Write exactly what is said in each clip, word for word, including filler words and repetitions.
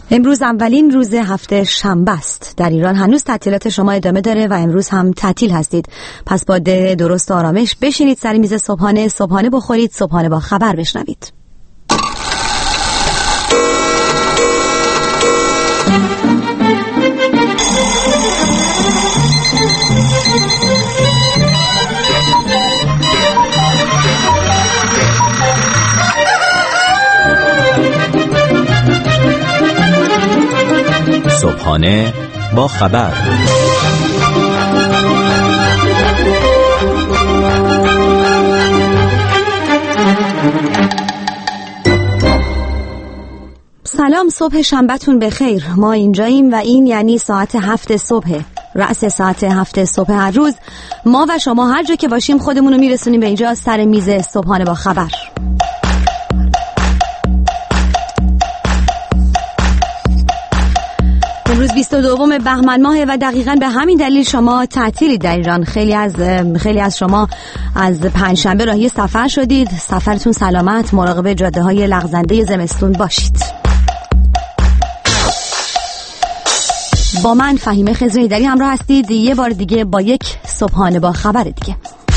امروز اولین روز هفته شنبه است. در ایران هنوز تعطیلات شما ادامه داره و امروز هم تعطیل هستید. پس با ده درست و آرامش بشینید سر میز صبحانه، صبحانه بخورید، صبحانه با خبر بشنوید. صبحانه با خبر. سلام، صبح شنبهتون بخیر. ما اینجاییم و این یعنی ساعت هفت صبح، رأس ساعت هفت صبح هر روز. ما و شما هر جا که باشیم خودمون رو میرسونیم به اینجا سر میز صبحانه با خبر. امروز بیست و دوم بهمن ماه و دقیقاً به همین دلیل شما تعطیلی در ایران. خیلی از خیلی از شما از پنجشنبه راهی سفر شدید. سفرتون سلامت، مراقب جاده های لغزنده زمستون باشید. با من فهیمه خضره‌ایدری همراه هستید یه بار دیگه با یک صبحانه با خبر دیگه.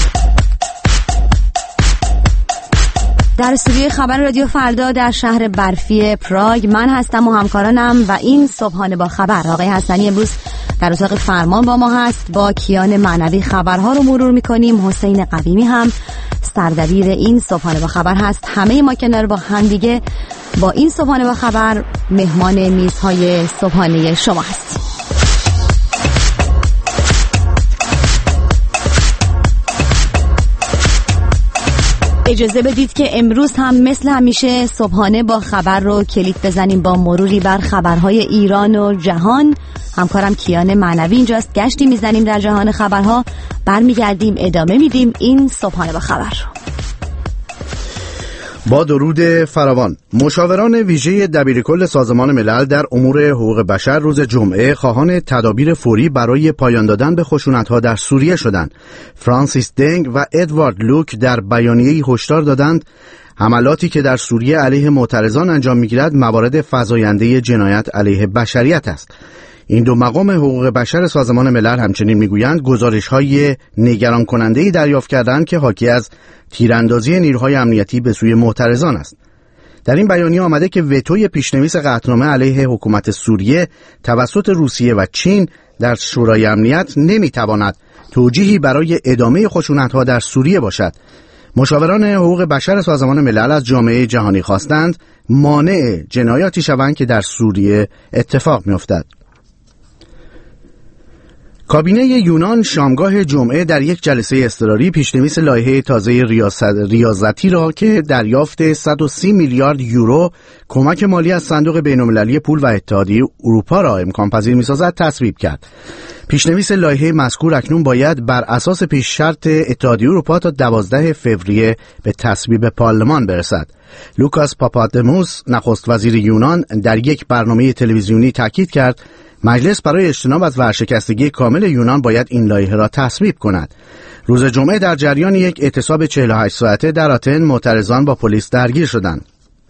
در استودیوی خبر رادیو فردا در شهر برفی پراگ من هستم و همکارانم و این صبحانه با خبر. آقای حسنی امروز در اتاق فرمان با ما هست. با کیان معنوی خبرها رو مرور میکنیم. حسین قویمی هم سردبیر این صبحانه با خبر هست. همه ما کنار با هم دیگه با این صبحانه با خبر مهمان میزهای صبحانه شما هستیم. اجازه بدید که امروز هم مثل همیشه صبحانه با خبر رو کلیک بزنیم با مروری بر خبرهای ایران و جهان. همکارم کیان معنوی اینجاست. گشتی میزنیم در جهان خبرها، برمیگردیم ادامه میدیم این صبحانه با خبر رو. با درود فراوان، مشاوران ویژه دبیرکل سازمان ملل در امور حقوق بشر روز جمعه خواهان تدابیر فوری برای پایان دادن به خشونت‌ها در سوریه شدند. فرانسیس دنگ و ادوارد لوک در بیانیه‌ای هشدار دادند حملاتی که در سوریه علیه معترضان انجام می‌گیرد موارد فزاینده جنایت علیه بشریت است. این دو مقام حقوق بشر سازمان ملل همچنین میگویند گزارش‌های نگران کننده‌ای دریافت کردند که حاکی از تیراندازی نیروهای امنیتی به سوی معترضان است. در این بیانیه آمده که وتوی پیشنویس قطعنامه علیه حکومت سوریه توسط روسیه و چین در شورای امنیت نمیتواند توجیهی برای ادامه خشونت‌ها در سوریه باشد. مشاوران حقوق بشر سازمان ملل از جامعه جهانی خواستند مانع جنایاتی شوند که در سوریه اتفاق می‌افتد. کابینه یونان شامگاه جمعه در یک جلسه اضطراری پیشنویس لایحه تازه ریاضتی را که دریافت صد و سی میلیارد یورو کمک مالی از صندوق بین‌المللی پول و اتحادیه اروپا را امکان پذیر می‌سازد تصویب کرد. پیشنویس لایحه مذکور اکنون باید بر اساس پیش شرط اتحادیه اروپا تا دوازده فوریه به تصویب پارلمان برسد. لوکاس پاپادموس نخست وزیر یونان در یک برنامه تلویزیونی تاکید کرد مجلس برای اجتناب از ورشکستگی کامل یونان باید این لایحه را تصویب کند. روز جمعه در جریان یک اعتصاب چهل و هشت ساعته در آتن معترضان با پلیس درگیر شدند.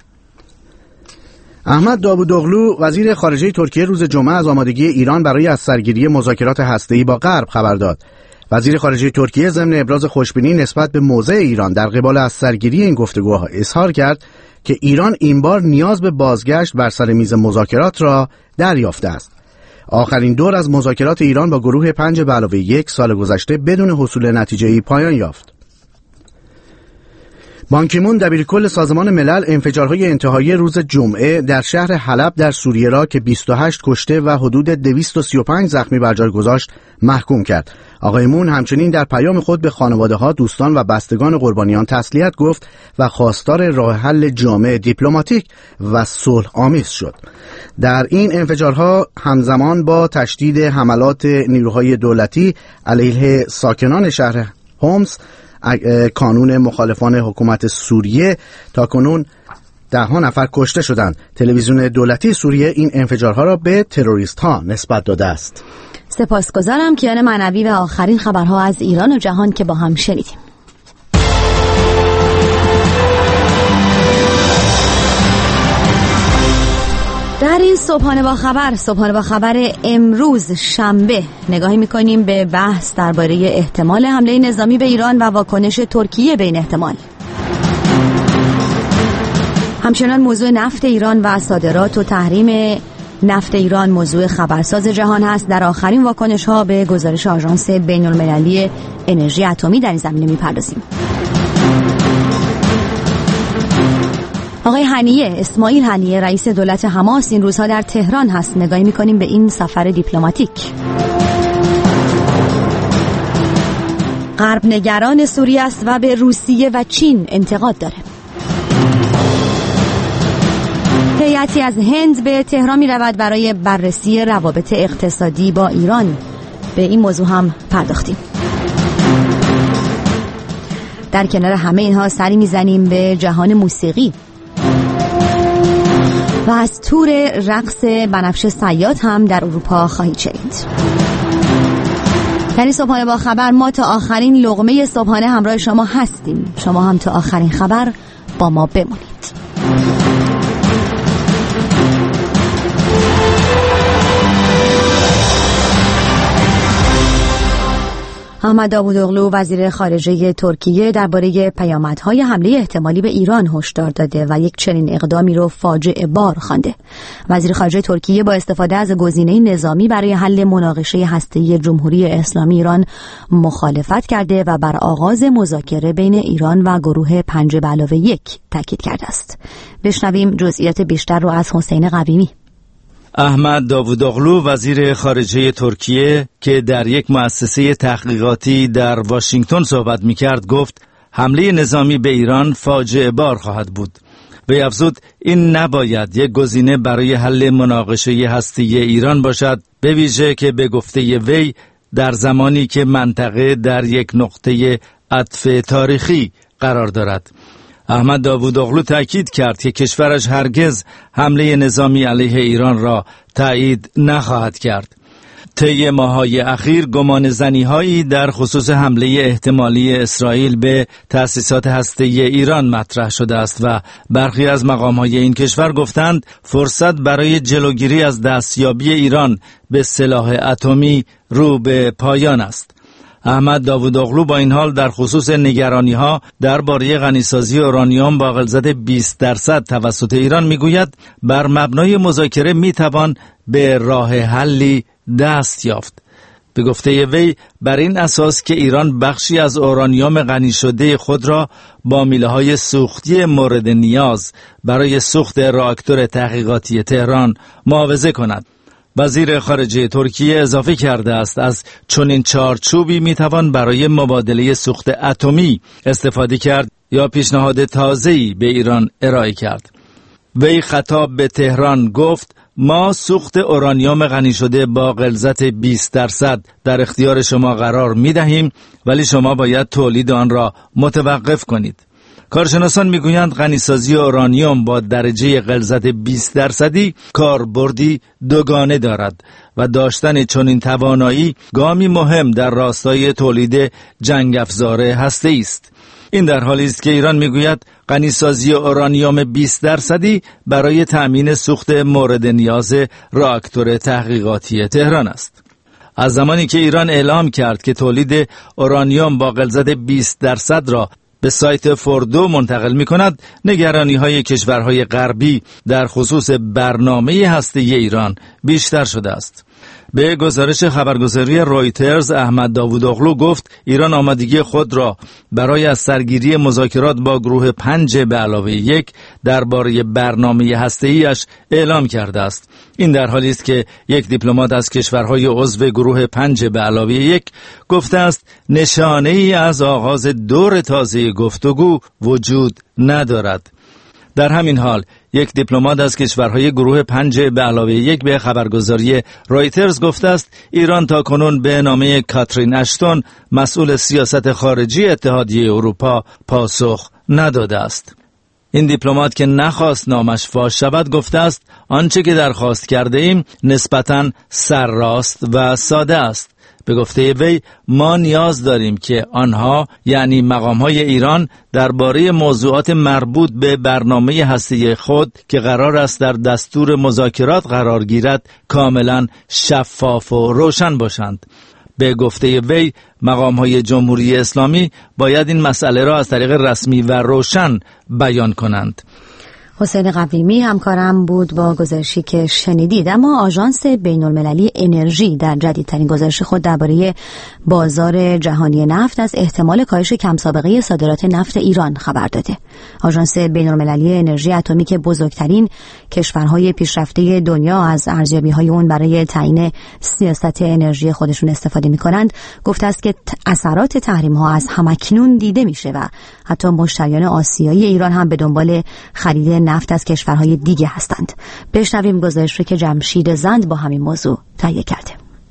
احمد داوودوغلو وزیر خارجه ترکیه روز جمعه از آمادگی ایران برای از سرگیری مذاکرات هسته‌ای با غرب خبر داد. وزیر خارجه ترکیه ضمن ابراز خوشبینی نسبت به موضع ایران در قبال از سرگیری این گفتگوها اظهار کرد که ایران این بار نیاز به بازگشت بر سر میز مذاکرات را دریافته است. آخرین دور از مذاکرات ایران با گروه پنج به علاوه یک سال گذشته بدون حصول نتیجه‌ای پایان یافت. بان کی مون دبیرکل سازمان ملل انفجارهای انتحاری روز جمعه در شهر حلب در سوریه را که بیست و هشت کشته و حدود دویست و سی و پنج زخمی بر جای گذاشت محکوم کرد. آقای مون همچنین در پیام خود به خانواده‌ها، دوستان و بستگان قربانیان تسلیت گفت و خواستار راه حل جامع، دیپلماتیک و صلح آمیز شد. در این انفجارها همزمان با تشدید حملات نیروهای دولتی علیه ساکنان شهر هومس کانون مخالفان حکومت سوریه تاکنون ده ها نفر کشته شدند. تلویزیون دولتی سوریه این انفجارها را به تروریست ها نسبت داده است. سپاسگزارم کیان معنوی و آخرین خبرها از ایران و جهان که با هم شنیدیم. در این صبحانه با خبر صبحانه با خبر امروز شنبه نگاهی میکنیم به بحث درباره احتمال حمله نظامی به ایران و واکنش ترکیه به این احتمال. همچنان موضوع نفت ایران و صادرات و تحریم نفت ایران موضوع خبرساز جهان هست. در آخرین واکنش ها به گزارش آژانس بین المللی انرژی اتمی در این زمینه میپردازیم. آقای هنیه، اسماعیل هنیه، رئیس دولت حماس این روزها در تهران هست. نگاهی میکنیم به این سفر دیپلماتیک. غرب نگران سوریه است و به روسیه و چین انتقاد داره. هیئتی از هند به تهران می رود برای بررسی روابط اقتصادی با ایران. به این موضوع هم پرداختیم. در کنار همه اینها سری می زنیم به جهان موسیقی و از تور رقص بنفشه صیاد هم در اروپا خواهید شنید. در این صبحانه با خبر ما تا آخرین لقمه صبحانه همراه شما هستیم. شما هم تا آخرین خبر با ما بمونید. احمد داوودوغلو وزیر خارجه ترکیه درباره پیامدهای حمله احتمالی به ایران هشدار داده و یک چنین اقدامی رو فاجعه بار خوانده. وزیر خارجه ترکیه با استفاده از گزینه نظامی برای حل مناقشه هسته‌ای جمهوری اسلامی ایران مخالفت کرده و بر آغاز مذاکره بین ایران و گروه پنج به علاوه یک تاکید کرده است. بشنویم جزئیات بیشتر رو از حسین قویمی. احمد داوودوغلو وزیر خارجه ترکیه که در یک مؤسسه تحقیقاتی در واشنگتن صحبت می‌کرد گفت حمله نظامی به ایران فاجعه بار خواهد بود. وی افزود این نباید یک گزینه برای حل مناقشه هسته‌ای ایران باشد، به ویژه که به گفته وی در زمانی که منطقه در یک نقطه عطف تاریخی قرار دارد. احمد داوودوغلو تأکید کرد که کشورش هرگز حمله نظامی علیه ایران را تایید نخواهد کرد. طی ماه‌های اخیر گمان زنی‌هایی در خصوص حمله احتمالی اسرائیل به تأسیسات هسته‌ای ایران مطرح شده است و برخی از مقام‌های این کشور گفتند فرصت برای جلوگیری از دستیابی ایران به سلاح اتمی رو به پایان است. احمد داوودوغلو با این حال در خصوص نگرانی‌ها درباره غنیسازی اورانیوم با غلظت بیست درصد توسط ایران میگوید بر مبنای مذاکره میتوان به راه حلی دست یافت. به گفته وی بر این اساس که ایران بخشی از اورانیوم غنی شده خود را با میله‌های سوختی مورد نیاز برای سوخت راکتور تحقیقاتی تهران معاوضه کند. وزیر خارجه ترکیه اضافه کرده است از چنین چارچوبی میتوان برای مبادله سوخت اتمی استفاده کرد یا پیشنهاد تازه‌ای به ایران ارائه کرد. وی خطاب به تهران گفت ما سوخت اورانیوم غنی شده با غلظت بیست درصد در اختیار شما قرار میدهیم، ولی شما باید تولید آن را متوقف کنید. کارشناسان میگویند غنیسازی اورانیوم با درجه غلظت بیست درصدی کاربردی دوگانه دارد و داشتن چنین توانایی گامی مهم در راستای تولید جنگ افزار هسته‌ای است. این در حالی است که ایران میگوید غنیسازی اورانیوم بیست درصدی برای تأمین سوخت مورد نیاز راکتور تحقیقاتی تهران است. از زمانی که ایران اعلام کرد که تولید اورانیوم با غلظت بیست درصد را به سایت فوردو منتقل می کند، نگرانی های کشورهای غربی در خصوص برنامه هسته‌ای ایران بیشتر شده است. به گزارش خبرگزاری رویترز احمد داوودوغلو گفت ایران آمادگی خود را برای از سرگیری مذاکرات با گروه پنج به علاوه یک درباره برنامه هسته‌ایش اعلام کرده است. این در حالی است که یک دیپلمات از کشورهای عضو گروه پنج به علاوه یک گفته است نشانه ای از آغاز دور تازه گفتگو وجود ندارد. در همین حال یک دیپلمات از کشورهای گروه پنج به علاوه یک به خبرگزاری رویترز گفته است ایران تا کنون به نامه کاترین اشتون مسئول سیاست خارجی اتحادیه اروپا پاسخ نداده است. این دیپلمات که نخواست نامش فاش شود گفته است آنچه که درخواست کرده ایم نسبتاً سرراست و ساده است. به گفته وی ما نیاز داریم که آنها یعنی مقام‌های ایران درباره موضوعات مربوط به برنامه هسته‌ای خود که قرار است در دستور مذاکرات قرار گیرد کاملا شفاف و روشن باشند. به گفته وی مقام‌های جمهوری اسلامی باید این مسئله را از طریق رسمی و روشن بیان کنند. حسین قویمی همکارم بود با گزارشی که شنیدید. اما آژانس بین‌المللی انرژی در جدیدترین گزارش خود درباره بازار جهانی نفت از احتمال کاهش کم سابقه صادرات نفت ایران خبر داده. آژانس بین‌المللی انرژی اتمی که بزرگترین کشورهای پیشرفته دنیا از ارزیابی‌های اون برای تعیین سیاست انرژی خودشون استفاده می‌کنند، گفته است که اثرات تحریم‌ها از همکنون دیده میشه و حتی مشتریان آسیایی ایران هم به دنبال خرید نفت از کشورهای دیگه هستند. بشنویم گزارش رو که جمشید زند با همین موضوع تهیه کرده.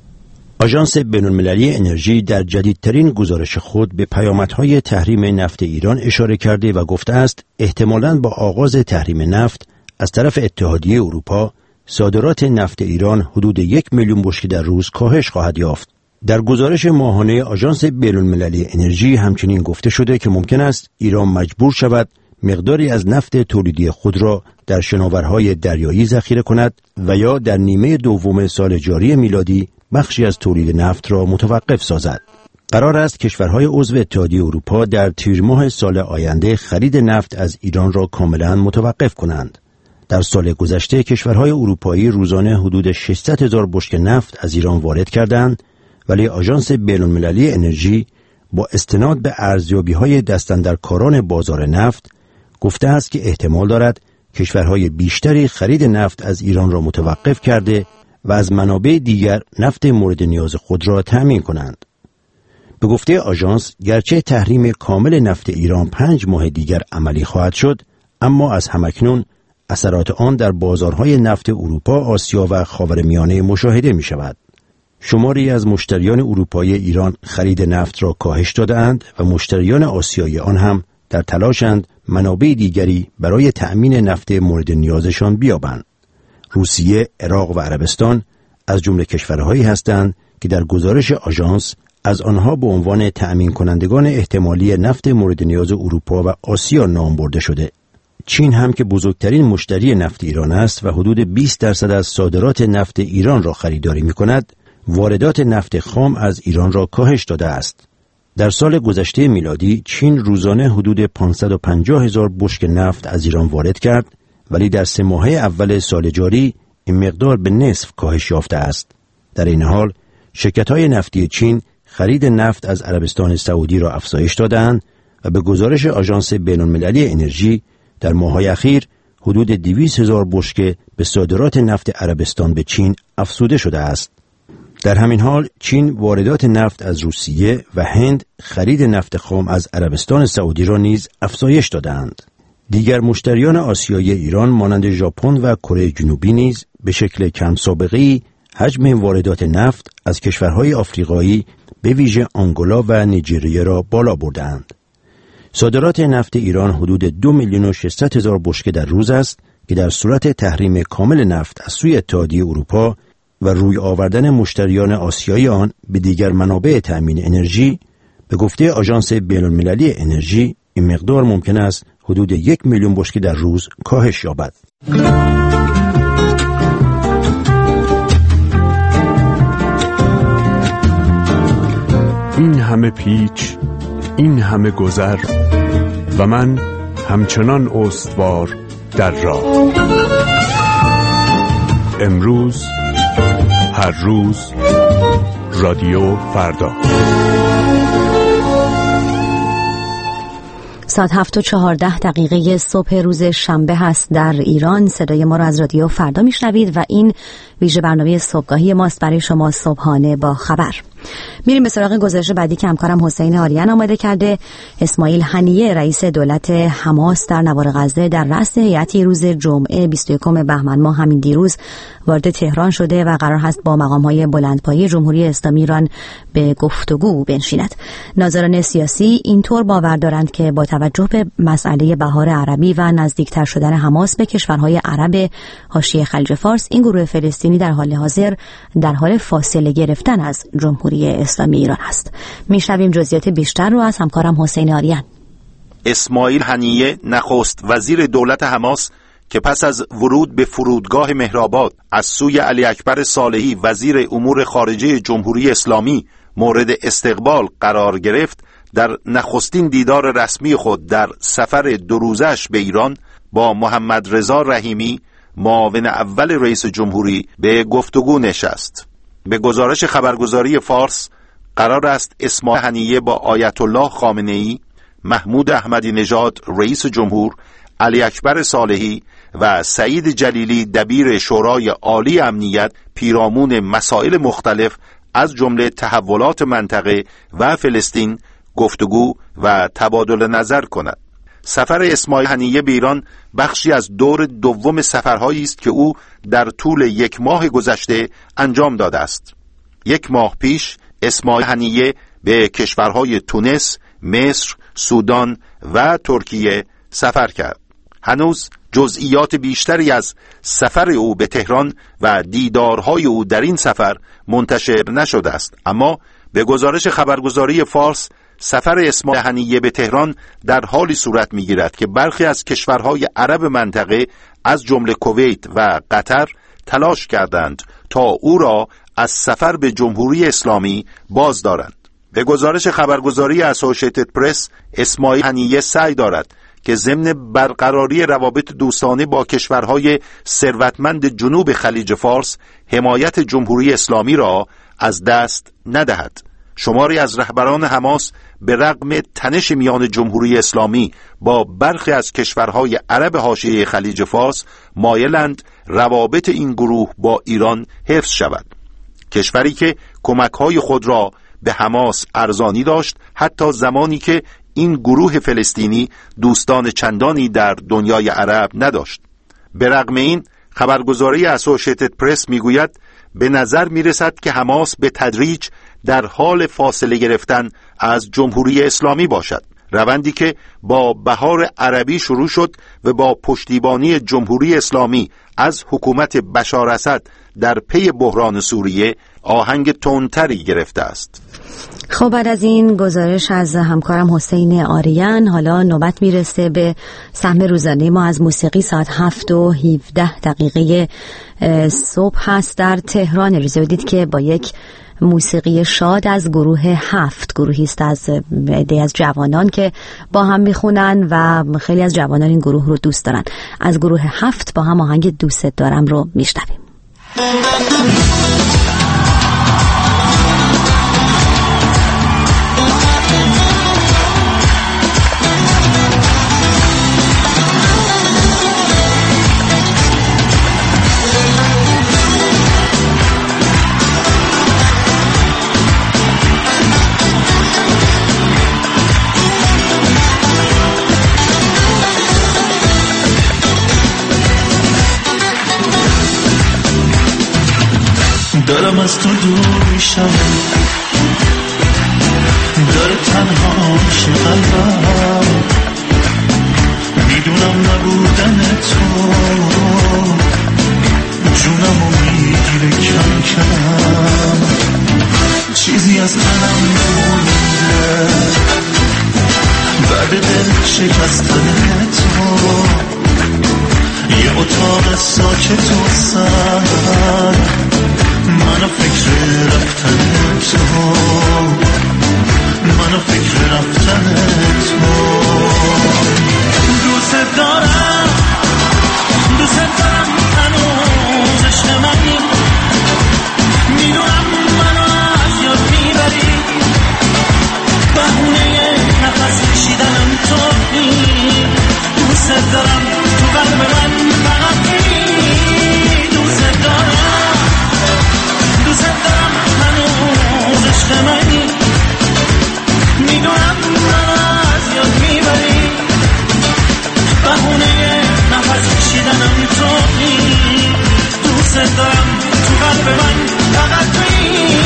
آژانس بین‌المللی انرژی در جدیدترین گزارش خود به پیامدهای تحریم نفت ایران اشاره کرده و گفته است احتمالاً با آغاز تحریم نفت از طرف اتحادیه اروپا صادرات نفت ایران حدود یک میلیون بشکه در روز کاهش خواهد یافت. در گزارش ماهانه آژانس بین‌المللی انرژی همچنین گفته شده که ممکن است ایران مجبور شود مقداری از نفت تولیدی خود را در شناورهای دریایی ذخیره کند و یا در نیمه دوم سال جاری میلادی بخشی از تولید نفت را متوقف سازد. قرار است کشورهای عضو اتحادیه اروپا در تیر ماه سال آینده خرید نفت از ایران را کاملا متوقف کنند. در سال گذشته کشورهای اروپایی روزانه حدود ششصد هزار بشکه نفت از ایران وارد کردند، ولی آژانس بین‌المللی انرژی با استناد به ارزیابی‌های دستاندرکاران بازار نفت گفته است که احتمال دارد کشورهای بیشتری خرید نفت از ایران را متوقف کرده و از منابع دیگر نفت مورد نیاز خود را تأمین کنند. به گفته آژانس گرچه تحریم کامل نفت ایران پنج ماه دیگر عملی خواهد شد، اما از همکنون اثرات آن در بازارهای نفت اروپا، آسیا و خاورمیانه مشاهده می شود. شماری از مشتریان اروپایی ایران خرید نفت را کاهش داده‌اند و مشتریان آسیایی آن هم در تلاشند منابع دیگری برای تأمین نفت مورد نیازشان بیابند. روسیه، عراق و عربستان از جمله کشورهایی هستند که در گزارش آژانس از آنها به عنوان تأمین کنندگان احتمالی نفت مورد نیاز اروپا و آسیا نام برده شده. چین هم که بزرگترین مشتری نفت ایران است و حدود بیست درصد از صادرات نفت ایران را خریداری می‌کند، واردات نفت خام از ایران را کاهش داده است. در سال گذشته میلادی چین روزانه حدود پانصد و پنجاه هزار بشکه نفت از ایران وارد کرد، ولی در سه ماهه اول سال جاری این مقدار به نصف کاهش یافته است. در این حال شرکت‌های نفتی چین خرید نفت از عربستان سعودی را افزایش دادند و به گزارش آژانس بین‌المللی انرژی در ماه‌های اخیر حدود دویست هزار بشکه به صادرات نفت عربستان به چین افزوده شده است. در همین حال چین واردات نفت از روسیه و هند خرید نفت خام از عربستان سعودی را نیز افزایش دادند. دیگر مشتریان آسیایی ایران مانند ژاپن و کره جنوبی نیز به شکل کم سابقه‌ای حجم واردات نفت از کشورهای آفریقایی به ویژه آنگولا و نیجریه را بالا بردند. صادرات نفت ایران حدود دو میلیون و ششصد هزار بشکه در روز است که در صورت تحریم کامل نفت از سوی اتحادیه اروپا و روی آوردن مشتریان آسیایی آن به دیگر منابع تأمین انرژی، به گفته آژانس بین‌المللی انرژی این مقدار ممکن است حدود یک میلیون بشکه در روز کاهش یابد. این همه پیچ، این همه گذر و من همچنان استوار در راه. امروز، هر روز، رادیو فردا. ساعت هفت و چهارده دقیقه صبح روز شنبه هست در ایران. صدای ما را از رادیو فردا میشنوید و این ویژه برنامه صبحگاهی ماست برای شما صبحانه با خبر. میریم به سراغ گزارش بعدی که همکارم حسین آریان آماده کرده. اسماعیل هنیه رئیس دولت حماس در نوار غزه در رأس هیئتی روز جمعه بیست و یکم بهمن ماه همین دیروز وارد تهران شده و قرار هست با مقام‌های بلندپایه جمهوری اسلامی ایران به گفتگو بنشیند. ناظران سیاسی اینطور باور دارند که با توجه به مسئله بهار عربی و نزدیکتر شدن حماس به کشورهای عرب حاشیه خلیج فارس، این گروه فلسطینی در حال حاضر در حال فاصله گرفتن از جمهوری جمهوری اسلامی ایران است. میشنویم جزئیات بیشتر رو از همکارم حسین آریان. اسماعیل هنیه نخست وزیر دولت حماس که پس از ورود به فرودگاه مهرآباد از سوی علی اکبر صالحی وزیر امور خارجه جمهوری اسلامی مورد استقبال قرار گرفت، در نخستین دیدار رسمی خود در سفر دو روزش به ایران با محمد رضا رحیمی معاون اول رئیس جمهوری به گفتگو نشست. به گزارش خبرگزاری فارس قرار است اسماعیل هنیه با آیت الله خامنه‌ای، محمود احمدی نژاد رئیس جمهور، علی اکبر صالحی و سعید جلیلی دبیر شورای عالی امنیت پیرامون مسائل مختلف از جمله تحولات منطقه و فلسطین گفتگو و تبادل نظر کند. سفر اسماعیل هنیه به ایران بخشی از دور دوم سفرهایی است که او در طول یک ماه گذشته انجام داده است. یک ماه پیش اسماعیل هنیه به کشورهای تونس، مصر، سودان و ترکیه سفر کرد. هنوز جزئیات بیشتری از سفر او به تهران و دیدارهای او در این سفر منتشر نشده است، اما به گزارش خبرگزاری فارس سفر اسماعیل هنیه به تهران در حالی صورت می‌گیرد که برخی از کشورهای عرب منطقه از جمله کویت و قطر تلاش کردند تا او را از سفر به جمهوری اسلامی باز دارند. به گزارش خبرگزاری اسوسییتد پرس اسماعیل هنیه سعی دارد که ضمن برقراری روابط دوستانه با کشورهای ثروتمند جنوب خلیج فارس حمایت جمهوری اسلامی را از دست ندهد. شماری از رهبران حماس به رغم تنش میان جمهوری اسلامی با برخی از کشورهای عرب حاشیه خلیج فارس مایلند روابط این گروه با ایران حفظ شود. کشوری که کمک‌های خود را به حماس ارزانی داشت حتی زمانی که این گروه فلسطینی دوستان چندانی در دنیای عرب نداشت. به رغم این خبرگزاری اسوسییتد پرس میگوید به نظر میرسد که حماس به تدریج در حال فاصله گرفتن از جمهوری اسلامی باشد. روندی که با بهار عربی شروع شد و با پشتیبانی جمهوری اسلامی از حکومت بشار اسد در پی بحران سوریه آهنگ تندتری گرفته است. خب بعد از این گزارش از همکارم حسین آریان حالا نوبت میرسه به سهم روزانه ما از موسیقی. ساعت هفت و هفده دقیقه صبح هست در تهران. اجازه بدید که با یک موسیقی شاد از گروه هفت، گروهی است از عده از جوانان که با هم میخونن و خیلی از جوانان این گروه رو دوست دارن. از گروه هفت با هم آهنگ دوست دارم رو میشنویم. دارم از تو دور میشم، داره تنها میشه قلبم، میدونم نبودن تو جونمو میگیره کم کم، چیزی از منم نمونده بعد دل شکستن تو، یه اتاق ساکت و سر منو فکر رفتن تو، منو فکر رفتن تو. دوست دارم دوست دارم هنوز عشق منی، میدونم منو از یاد میبری، بهونه نفس کشیدنم تویی. دوست دارم تو قلب من فقط تویی. دوست دارم دوست دارم هنوز عشق منی، میدونم منو از یاد میبری، بهونه نفس کشیدنم تویی. دوست دارم تو قلب من فقط تویی.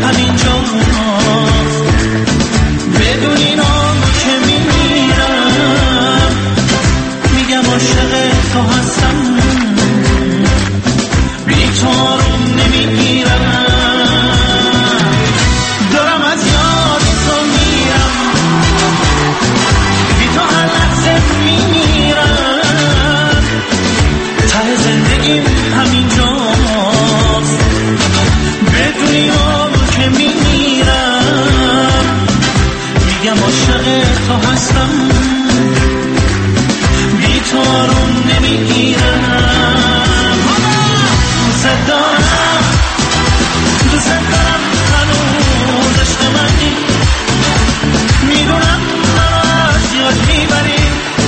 همینجاست. بدون اینا که میمیرم میگم عاشق تو هستم، بی تو آروم نمیگیرم. دارم از یاد تو میرم، بی تو هر لحظه میمیرم. ته زندگیم همینجاست. بدون اینا که میمیرم میگم عاشق تو هستم، بی تو آروم نمیگیرم. دوست دارم دوست دارم هنوز عشق منی، میدونم منو از یاد میبری.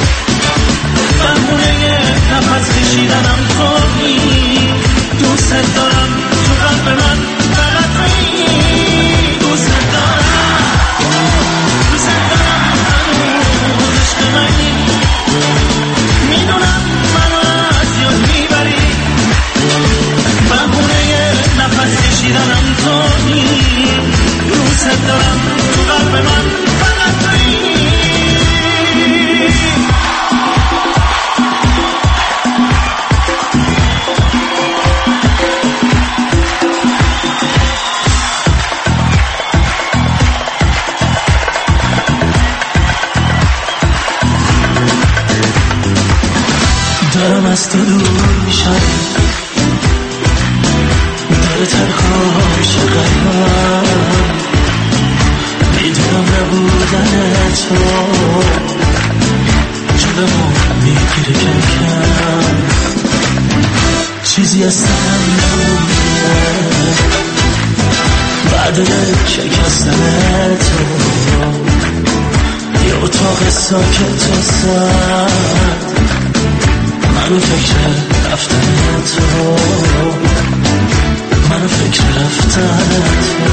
بهونه نفس کشیدنم تویی. دوست دارم تو قلب من فقط تویی. دوست دارم دوست دارم هنوز عشق منی، میدونم منو از یاد میبری. بهونه نفس کشیدنم تویی. دوست دارم تو قلب من فقط تویی. دارم از تو دور میشم، داره تنهاش قلبم. میدونم نبودن تو جلومو میگیره کم کم. چیزی از سرم نمونده بعد شکستن تو. یه اتاق ساکت و سرد، منو فکر رفتن تو، منو فکر رفتن تو.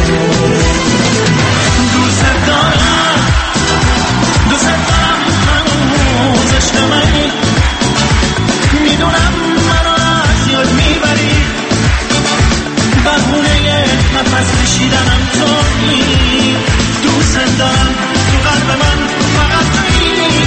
دوست دارم دوست دارم هنوز عشق منی، میدونم منو از یاد میبری. بهونه نفس کشیدنم تویی. دوست دارم تو قلب من فقط تویی.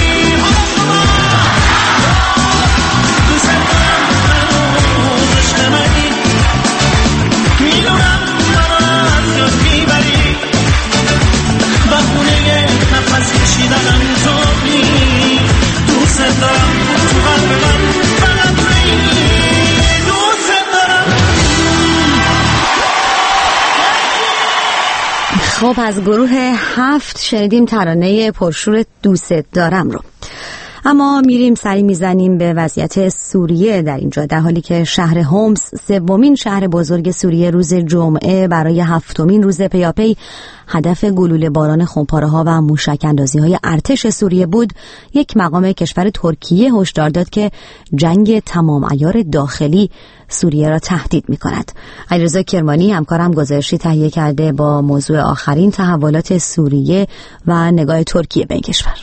خب از گروه هفت شنیدیم ترانه پرشور دوست دارم رو. اما میریم سری میزنیم به وضعیت سوریه در اینجا، در حالی که شهر هومس سومین شهر بزرگ سوریه روز جمعه برای هفتمین روز پیاپی هدف گلوله باران خمپاره‌ها و موشک‌اندازی‌های ارتش سوریه بود. یک مقام کشور ترکیه هشدار داد که جنگ تمام عیار داخلی سوریه را تهدید می‌کند. علیرضا کرمانی همکارم گزارشی تهیه کرده با موضوع آخرین تحولات سوریه و نگاه ترکیه به این کشور.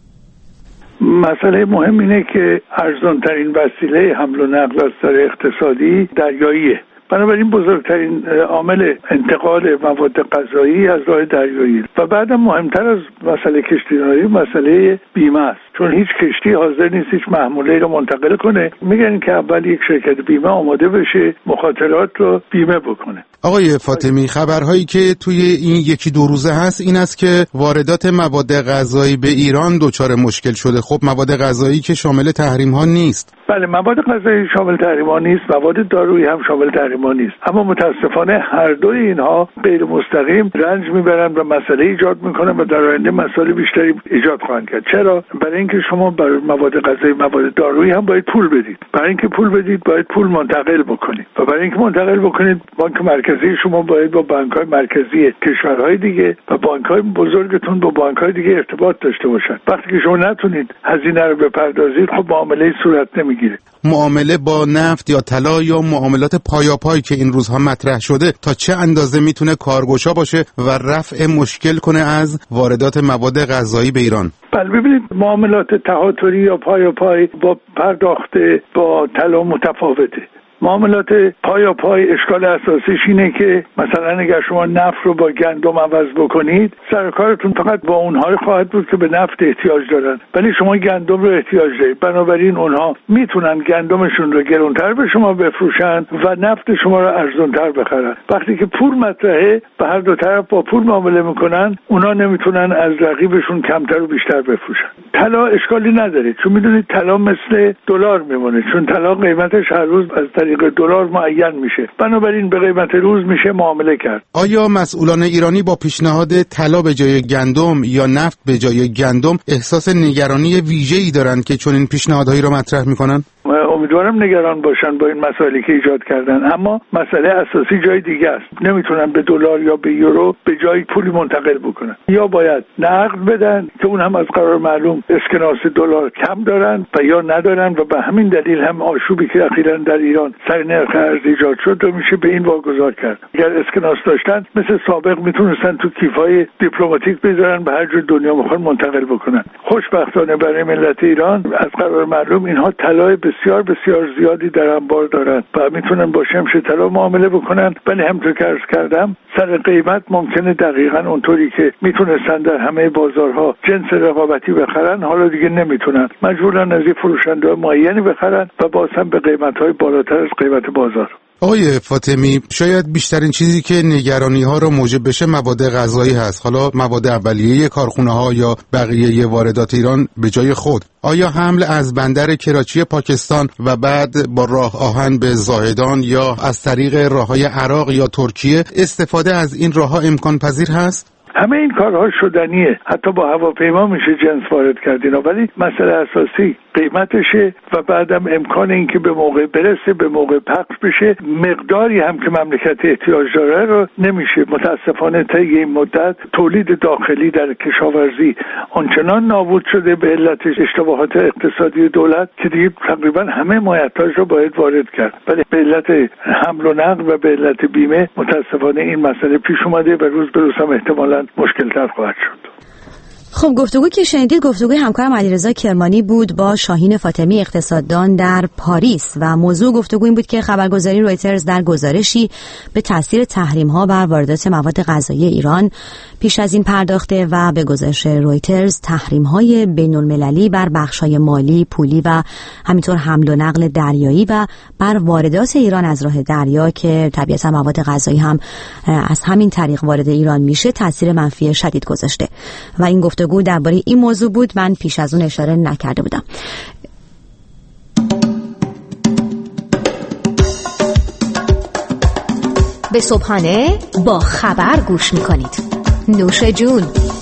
مسئله مهم اینه که ارزان‌ترین وسیله حمل و نقل از نظر اقتصادی دریاییه. بنابراین بزرگترین عامل انتقال مواد غذایی از راه دریایی و بعدم مهمتر از مسئله کشتیرانی مسئله بیمه است، چون هیچ کشتی حاضر نیست هیچ محموله رو منتقل کنه. میگن که اول یک شرکت بیمه آماده بشه مخاطرات رو بیمه بکنه. آقای فاطمی، خبرهایی که توی این یکی دو روزه هست این است که واردات مواد غذایی به ایران دچار مشکل شده. خب مواد غذایی که شامل تحریم ها نیست. بله، مواد غذایی شامل تحریم ها نیست، مواد دارویی هم شامل تحریم ها نیست، اما متاسفانه هر دوی اینها غیر مستقیم رنج میبرن و مسئله ایجاد میکنن و در آینده مسائل بیشتری ایجاد خواهند کرد. چرا؟ برای اینکه شما برای مواد غذایی مواد دارویی هم باید پول بدید. برای اینکه پول بدید باید پول منتقل بکنید و برای اینکه منتقل بکنید بانک مرکزی شما باید با بانک‌های مرکزی کشورهای دیگه و بانک‌های بزرگتون با بانک‌های دیگه ارتباط داشته باشن. وقتی که شما نتونید هزینه رو بپردازید خب معامله صورت نمیگیره. معامله با نفت یا طلا یا معاملات پایاپای که این روزها مطرح شده تا چه اندازه میتونه کارگشا باشه و رفع مشکل کنه از واردات مواد غذایی به ایران؟ بله، ببینید معاملات تهاتری یا پایاپای با پرداخت با طلا متفاوته. معاملات پایا پای اشکال اساسیش اینه که مثلا اگر شما نفت رو با گندم عوض بکنید، سر کارتون فقط با اونها خواهد بود که به نفت احتیاج دارن، ولی شما گندم رو احتیاج دارید. بنابراین اونها میتونن گندمشون رو گرونتر به شما بفروشن و نفت شما رو ارزونتر بخرن. وقتی که پول مطرحه، به هر دو طرف با پول معامله میکنن، اونا نمیتونن از رقیبشون کمتر و بیشتر بفروشن. طلا اشکالی نداره، چون میدونید طلا مثل دلار میمونه، چون طلا قیمتش هر روز از طریق دلار معین میشه، بنابراین به قیمت روز میشه معامله کرد. آیا مسئولان ایرانی با پیشنهاد طلا به جای گندم یا نفت به جای گندم احساس نگرانی ویژه‌ای دارند که چون این پیشنهادهایی رو مطرح میکنن؟ امیدوارم نگران باشن با این مسائلی که ایجاد کردن، اما مسئله اساسی جای دیگه است. نمیتونن به دلار یا به یورو به جای پولی منتقل بکنن، یا باید نقد بدن که اون هم از قرار معلوم اسکناس دلار کم دارن و یا ندارن و به همین دلیل هم آشوبی که اخیراً در ایران سر نرخ ارز ایجاد شد رو میشه به این واگذار کرد. اگر اسکناس داشتن مثل سابق میتونستن تو کیفای دیپلماتیک بذارن به هر جای دنیا بخوان منتقل بکنن. خوشبختانه برای ملت ایران از قرار معلوم اینها طلای بسیار بسیار زیادی در انبار دارن و میتونن با شمش طلا معامله بکنن، ولی همونطور که عرض کردم سر قیمت ممکنه دقیقاً اونطوری که میتونستن در همه بازارها جنس رقابتی بخرن، حالا دیگه نمیتونن، مجبورن از یه فروشنده معینی بخرن و باز هم به قیمت‌های بالاتر از قیمت بازار. آقای فاطمی، شاید بیشترین چیزی که نگرانی ها رو موجب بشه مواد غذایی هست، حالا مواد اولیه کارخونه ها یا بقیه واردات ایران به جای خود. آیا حمل از بندر کراچی پاکستان و بعد با راه آهن به زاهدان یا از طریق راههای عراق یا ترکیه استفاده از این راهها امکان پذیر هست؟ همه این کارها شدنیه، حتی با هواپیما میشه جنس وارد کردین، ولی مسئله اساسی قیمتشه و بعدم امکان این که به موقع برسه، به موقع پخش بشه، مقداری هم که مملکت احتیاج داره رو نمیشه. متاسفانه طی این مدت تولید داخلی در کشاورزی آنچنان نابود شده به علت اشتباهات اقتصادی دولت که دیگه تقریبا همه مایحتاج رو باید وارد کرد، ولی به علت حمل و نقل و به علت بیمه متاسفانه این مسئله پیش اومده و روز به روز هم احتمالاً مشکل‌تر خواهد شد. خب گفتگو که شنیدید گفتگوی همکارم علیرضا کرمانی بود با شاهین فاطمی اقتصاددان در پاریس و موضوع گفتگو این بود که خبرگزاری رویترز در گزارشی به تاثیر تحریم‌ها بر واردات مواد غذایی ایران پیش از این پرداخته و به گزارش رویترز تحریم‌های بین‌المللی بر بخش‌های مالی، پولی و همینطور حمل و نقل دریایی و بر واردات ایران از راه دریا که طبیعتاً مواد غذایی هم از همین طریق وارد ایران میشه تاثیر منفی شدید گذاشته و این گفتگو درباره این موضوع بود. من پیش از اون اشاره نکرده بودم. به صبحانه با خبر گوش میکنید. نوش جون.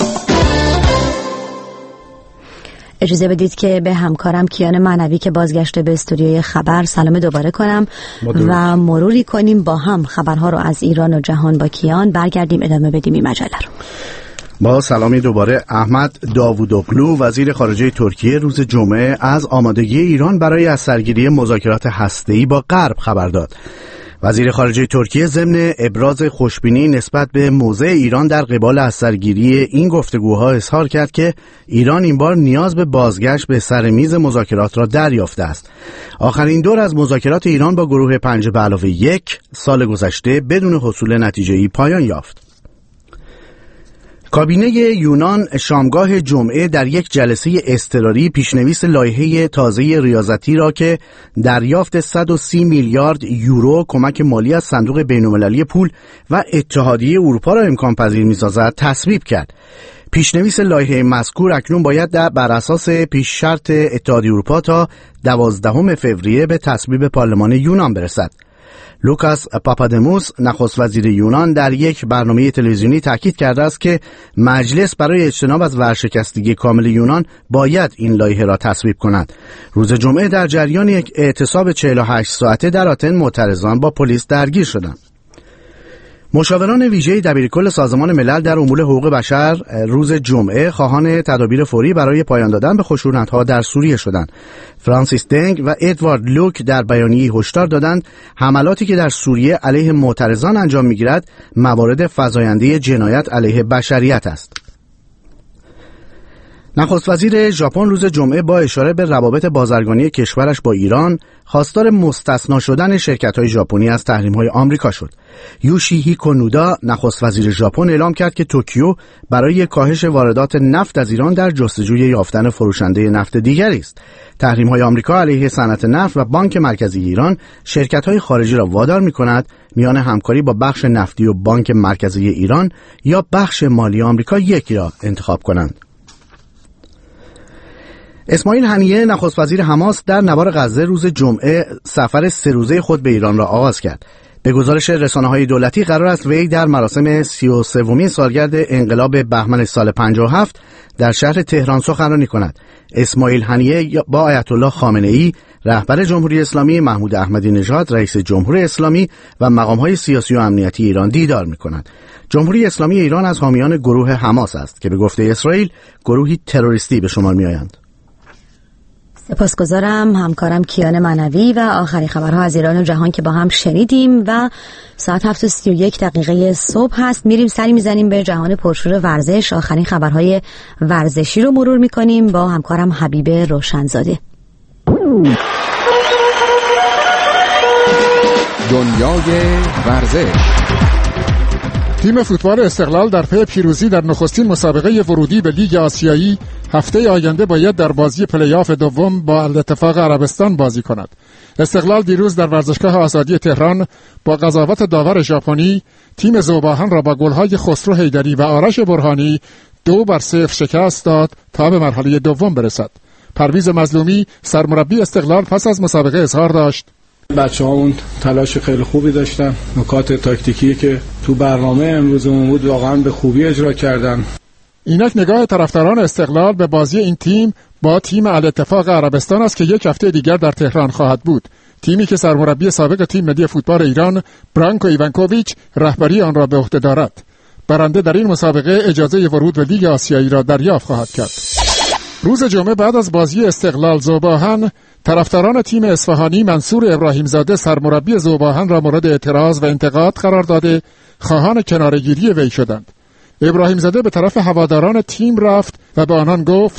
اجازه بدید که به همکارم کیان معنوی که بازگشته به استودیوی خبر سلام دوباره کنم و مروری کنیم با هم خبرها رو از ایران و جهان با کیان، برگردیم ادامه بدیم این مجله رو. با سلامی دوباره. احمد داوودوغلو وزیر خارجه ترکیه روز جمعه از آمادگی ایران برای از سرگیری مذاکرات هسته‌ای با غرب خبر داد. وزیر خارجه ترکیه ضمن ابراز خوشبینی نسبت به موضع ایران در قبال از سرگیری این گفتگوها اظهار کرد که ایران این بار نیاز به بازگشت به سر میز مذاکرات را دریافته است. آخرین دور از مذاکرات ایران با گروه پنج به علاوه یک سال گذشته بدون حصول نتیجه‌ای پایان یافت. کابینه یونان شامگاه جمعه در یک جلسه اضطراری پیشنویس لایحه تازه ریاضتی را که دریافت صد و سی میلیارد یورو کمک مالی از صندوق بین‌المللی پول و اتحادیه اروپا را امکان پذیر می‌سازد تصویب کرد. پیشنویس لایحه مذکور اکنون باید در بر اساس پیش شرط اتحادیه اروپا تا دوازدهم فوریه به تصویب پارلمان یونان برسد. لوکاس پاپادموس نخست وزیر یونان در یک برنامه تلویزیونی تاکید کرده است که مجلس برای اجتناب از ورشکستگی کامل یونان باید این لایحه را تصویب کند. روز جمعه در جریان یک اعتصاب چهل و هشت ساعته در آتن معترضان با پلیس درگیر شدند. مشاوران ویژه دبیرکل سازمان ملل در امور حقوق بشر روز جمعه خواهان تدابیر فوری برای پایان دادن به خشونت‌ها در سوریه شدند. فرانسیس دنگ و ادوارد لوک در بیانیه‌ای هشدار دادند حملاتی که در سوریه علیه معترضان انجام می‌گیرد موارد فزاینده جنایت علیه بشریت است. نخست وزیر ژاپن روز جمعه با اشاره به روابط بازرگانی کشورش با ایران خواستار مستثنا شدن شرکت‌های ژاپنی از تحریم‌های آمریکا شد. یوشیهیکو نودا نخست وزیر ژاپن اعلام کرد که توکیو برای کاهش واردات نفت از ایران در جستجوی یافتن فروشنده نفت دیگری است. تحریم‌های آمریکا علیه صنعت نفت و بانک مرکزی ایران شرکت‌های خارجی را وادار می‌کند میان همکاری با بخش نفتی و بانک مرکزی ایران یا بخش مالی آمریکا یکی را انتخاب کنند. اسماعیل هنیه نخست وزیر حماس در نوار غزه روز جمعه سفر سه روزه خود به ایران را آغاز کرد. به گزارش رسانه‌های دولتی قرار است وی در مراسم سی و سومین سالگرد انقلاب بهمن سال پنجاه و هفت در شهر تهران سخنرانی کند. اسماعیل هنیه با آیت الله خامنه‌ای رهبر جمهوری اسلامی، محمود احمدی نژاد رئیس جمهور اسلامی و مقام‌های سیاسی و امنیتی ایران دیدار می‌کند. جمهوری اسلامی ایران از حامیان گروه حماس است که به گفته اسرائیل گروهی تروریستی به شمار می‌آیند. سپاسگزارم همکارم کیان منوی و آخرین خبرها از ایران و جهان که با هم شنیدیم و ساعت هفت و سی و یک دقیقه صبح هست. میریم سری میزنیم به جهان پرشور ورزش. آخرین خبرهای ورزشی رو مرور میکنیم با همکارم حبیب روشنزاده. دنیای ورزش. تیم فوتبال استقلال در پی پیروزی در نخستین مسابقه ورودی به لیگ آسیایی هفته آینده باید در بازی پلی‌آف دوم با الاتفاق عربستان بازی کند. استقلال دیروز در ورزشگاه آزادی تهران با قضاوت داور ژاپنی تیم ذوباهن را با گل‌های خسرو حیدری و آرش برهانی دو بر صفر شکست داد تا به مرحله دوم برسد. پرویز مظلومی سرمربی استقلال پس از مسابقه اظهار داشت: بچه‌ها اون تلاش خیلی خوبی داشتن، نکات تاکتیکی که تو برنامه امروزمون بود واقعا به خوبی اجرا کردن. اینک نگاه طرفداران استقلال به بازی این تیم با تیم الاتفاق عربستان است که یک هفته دیگر در تهران خواهد بود. تیمی که سرمربی سابق تیم ملی فوتبال ایران برانکو ایوانکوویچ رهبری آن را به عهده دارد. برنده در این مسابقه اجازه ورود به لیگ آسیایی را دریافت خواهد کرد. روز جمعه بعد از بازی استقلال ذوباهن، طرفداران تیم اصفهانی منصور ابراهیم زاده سرمربی ذوباهن را مورد اعتراض و انتقاد قرار داده خواهان کناره‌گیری وی شدند. ابراهیم زاده به طرف هواداران تیم رفت و به آنان گفت: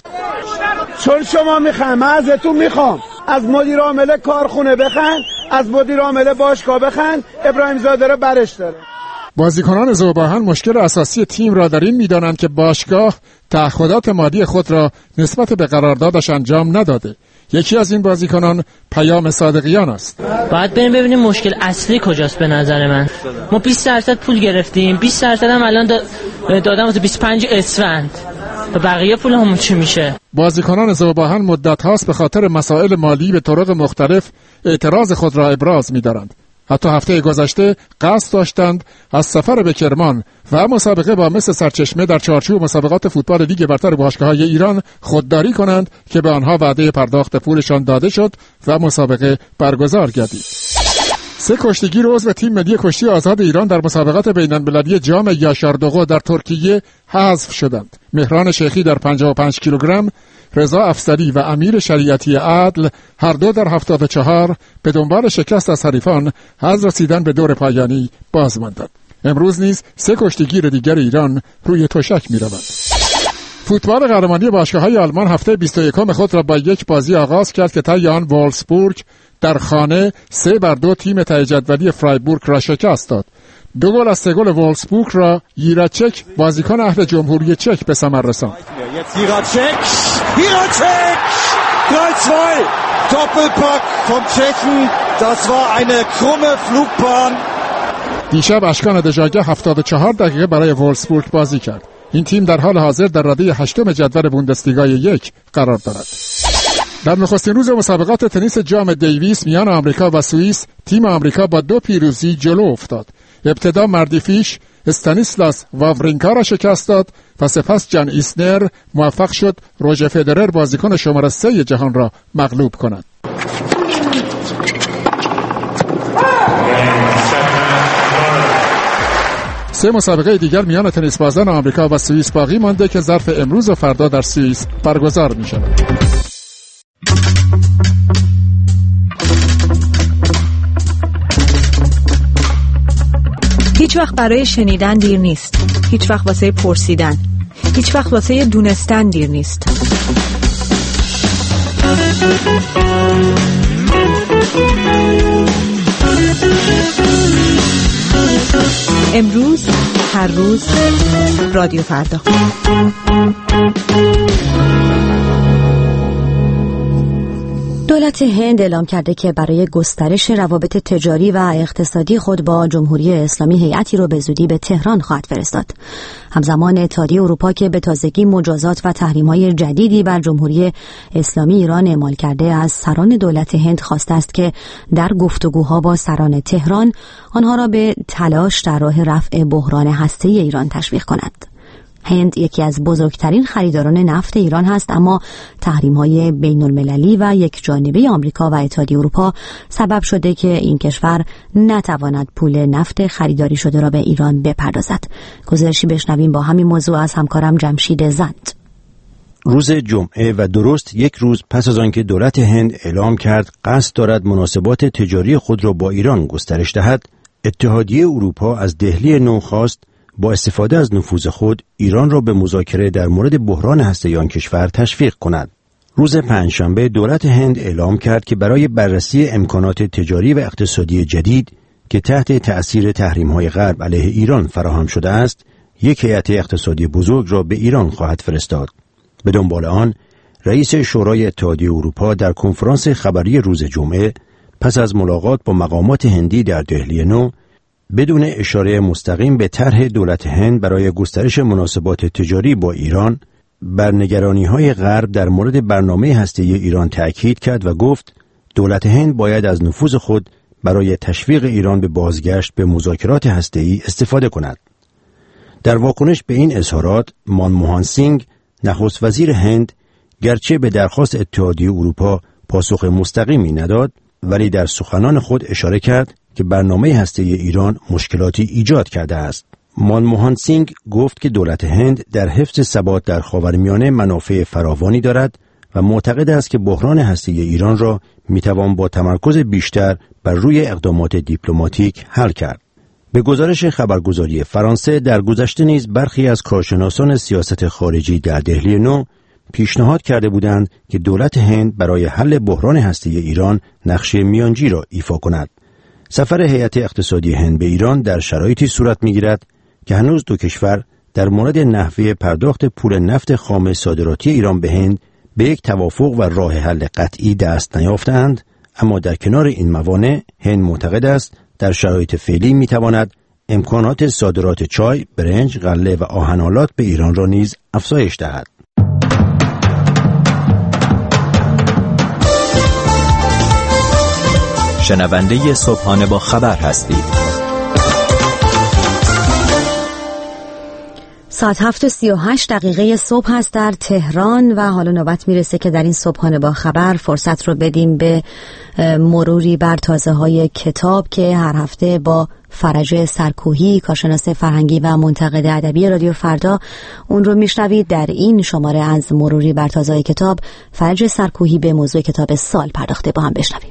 چون شما میخوایم، من ازتون میخوام از مدیر عامل کارخونه بخن، از مدیر عامل باشگاه بخن، ابراهیم زاده رو برش داره. بازیکنان ذوباهن مشکل اساسی تیم را در این می‌دانند که باشگاه تعهدات مالی خود را نسبت به قراردادش انجام نداده. یکی از این بازیکنان پیام صادقیان است. باید بریم ببینیم مشکل اصلی کجاست. به نظر من ما بیست درصد پول گرفتیم، بیست درصد هم الان دادم واسه بیست و پنج اسفند. و بقیه پول همون چی میشه؟ بازیکنان ذوباهن مدت هاست به خاطر مسائل مالی به طرق مختلف اعتراض خود را ابراز می‌دارند. حتی هفته گذشته قصد داشتند از سفر به کرمان و مسابقه با مس سرچشمه در چارچوب مسابقات فوتبال لیگ برتر باشگاه‌های ایران خودداری کنند که به آنها وعده پرداخت پولشان داده شد و مسابقه برگزار گردید. سه کشتیگیر عضو تیم ملی کشتی آزاد ایران در مسابقات بین‌المللی جام یاشاردوغو در ترکیه حذف شدند. مهران شیخی در پنجاه و پنج کیلوگرم، رضا افسری و امیر شریعتی عدل هر دو در هفتاد و چهار به دنبال شکست از حریفان از رسیدن به دور پایانی باز ماندند. امروز نیز سه کشتیگیر دیگر ایران روی تشک می‌روند. فوتبال قهرمانی باشگاه‌های آلمان هفته بیست و یکم خود را با یک بازی آغاز کرد که طی آن وولفسبورگ در خانه سه بر دو تیم ته جدولی فرایبورگ را شکست داد. دو گل از سه گل وولفسبورگ را ییراچک بازیکن اهل جمهوری چک به ثمر رساند. ییراچک ییراچک drei zwei Doppelpack vom Tschechen. Das war eine krumme Flugbahn. دیشب اشکان دژاگه هفتاد و چهار دقیقه برای وولفسبورگ بازی کرد. این تیم در حال حاضر در رده هشتم جدول بوندسلیگا یک قرار دارد. در نخستین روز مسابقات تنیس جام دیویس میان آمریکا و سوئیس، تیم آمریکا با دو پیروزی جلو افتاد. ابتدا مردیفیش استانیسلاس واورینکا را شکست داد و سپس جان ایسنر موفق شد روژر فدرر بازیکن شماره سه جهان را مغلوب کند. سه مسابقه دیگر میان تنیس بازان آمریکا و سوئیس باقی مانده که ظرف امروز و فردا در سوئیس برگزار می شود. هیچ وقت برای شنیدن دیر نیست. هیچ وقت واسه پرسیدن. هیچ وقت واسه دونستن دیر نیست. امروز، هر روز، رادیو فردا. دولت هند اعلام کرده که برای گسترش روابط تجاری و اقتصادی خود با جمهوری اسلامی هیئتی رو به زودی به تهران خواهد فرستاد. همزمان اتحادیه اروپا که به تازگی مجازات و تحریم‌های جدیدی بر جمهوری اسلامی ایران اعمال کرده، از سران دولت هند خواسته است که در گفتگوها با سران تهران آنها را به تلاش در راه رفع بحران هسته‌ای ایران تشویق کند. هند یکی از بزرگترین خریداران نفت ایران هست، اما تحریم‌های بین‌المللی و یک جانبه آمریکا و اتحادیه اروپا سبب شده که این کشور نتواند پول نفت خریداری شده را به ایران بپردازد. گزارشی بشنویم با همین موضوع از همکارم جمشید زند. روز جمعه و درست یک روز پس از آنکه دولت هند اعلام کرد قصد دارد مناسبات تجاری خود را با ایران گسترش دهد، اتحادیه اروپا از دهلی نو خواست با استفاده از نفوذ خود ایران را به مذاکره در مورد بحران هسته‌ای آن کشور تشویق کند. روز پنجشنبه دولت هند اعلام کرد که برای بررسی امکانات تجاری و اقتصادی جدید که تحت تأثیر تحریم‌های غرب علیه ایران فراهم شده است، یک هیئت اقتصادی بزرگ را به ایران خواهد فرستاد. به دنبال آن، رئیس شورای اتحادیه اروپا در کنفرانس خبری روز جمعه پس از ملاقات با مقامات هندی در دهلی نو بدون اشاره مستقیم به طرح دولت هند برای گسترش مناسبات تجاری با ایران بر نگرانی‌های غرب در مورد برنامه هسته‌ای ایران تأکید کرد و گفت دولت هند باید از نفوذ خود برای تشویق ایران به بازگشت به مذاکرات هسته‌ای استفاده کند. در واکنش به این اظهارات، مانموهان سینگ، نخست وزیر هند، گرچه به درخواست اتحادیه اروپا پاسخ مستقیمی نداد، ولی در سخنان خود اشاره کرد که برنامه هسته‌ای ایران مشکلاتی ایجاد کرده است. مانموهان سینگ گفت که دولت هند در حفظ ثبات در خاورمیانه منافع فراوانی دارد و معتقد است که بحران هسته‌ای ایران را میتوان با تمرکز بیشتر بر روی اقدامات دیپلماتیک حل کرد. به گزارش خبرگزاری فرانسه، در گذشته نیز برخی از کارشناسان سیاست خارجی در دهلی نو پیشنهاد کرده بودند که دولت هند برای حل بحران هسته‌ای ایران نقش میانجی را ایفا کند. سفر هیئت اقتصادی هند به ایران در شرایطی صورت می‌گیرد که هنوز دو کشور در مورد نحوه پرداخت پول نفت خام صادراتی ایران به هند به یک توافق و راه حل قطعی دست نیافتند، اما در کنار این موانع هند معتقد است در شرایط فعلی می‌تواند امکانات صادرات چای، برنج، غله و آهن‌آلات به ایران را نیز افزایش دهد. شنونده صبحانه با خبر هستید. ساعت هفت و سی و هشت دقیقه صبح هست در تهران و حالا نوبت میرسه که در این صبحانه با خبر فرصت رو بدیم به مروری بر تازه های کتاب که هر هفته با فرج سرکوهی، کارشناس فرهنگی و منتقد ادبی رادیو فردا اون رو میشنوید. در این شماره از مروری بر تازه های کتاب فرج سرکوهی به موضوع کتاب سال پرداخته. با هم بشنویم.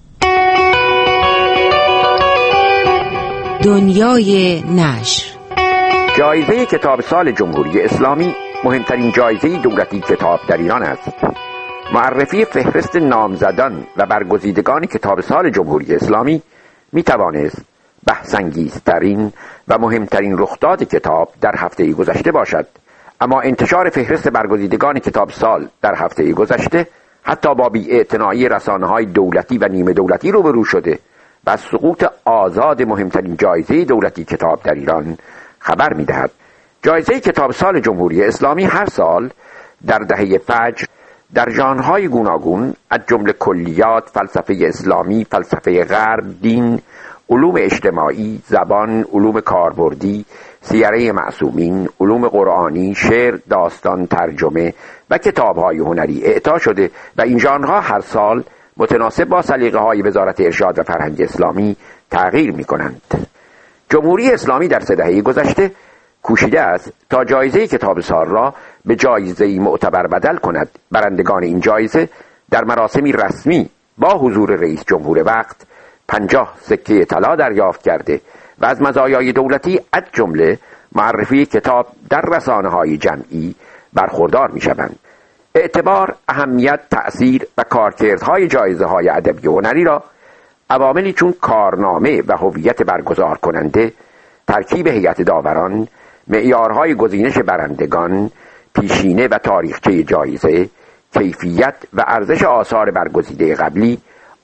دنیای نشر. جایزه کتاب سال جمهوری اسلامی مهمترین جایزه دولتی کتاب در ایران است. معرفی فهرست نامزدان و برگزیدگان کتاب سال جمهوری اسلامی می توانست بحث‌انگیزترین و مهمترین رخداد کتاب در هفته گذشته باشد، اما انتشار فهرست برگزیدگان کتاب سال در هفته گذشته حتی با بی‌اعتنایی رسانه‌های دولتی و نیمه دولتی روبرو شده و از سقوط آزاد مهمترین جایزه دولتی کتاب در ایران خبر می‌دهد. جایزه کتاب سال جمهوری اسلامی هر سال در دهه فجر در ژانرهای گوناگون از جمله کلیات، فلسفه اسلامی، فلسفه غرب، دین، علوم اجتماعی، زبان، علوم کاربردی، سیره معصومین، علوم قرآنی، شعر، داستان، ترجمه و کتاب‌های هنری اعطا شده و این ژانرها هر سال متناسب با سلیقه‌های وزارت ارشاد و فرهنگ اسلامی تغییر می‌کنند. جمهوری اسلامی در سه دهه گذشته کوشیده است تا جایزه کتاب سال را به جایزه‌ای معتبر بدل کند. برندگان این جایزه در مراسمی رسمی با حضور رئیس جمهور وقت پنجاه سکه طلا دریافت کرده و از مزایای دولتی از جمله معرفی کتاب در رسانه‌های جمعی برخوردار می‌شوند. اعتبار، اهمیت، تأثیر و کارکردهای جایزه‌های ادبی و هنری را عواملی چون کارنامه و هویت برگزار کننده، ترکیب هیئت داوران، معیارهای گزینش برندگان، پیشینه و تاریخچه جایزه، کیفیت و ارزش آثار برگزیده قبلی،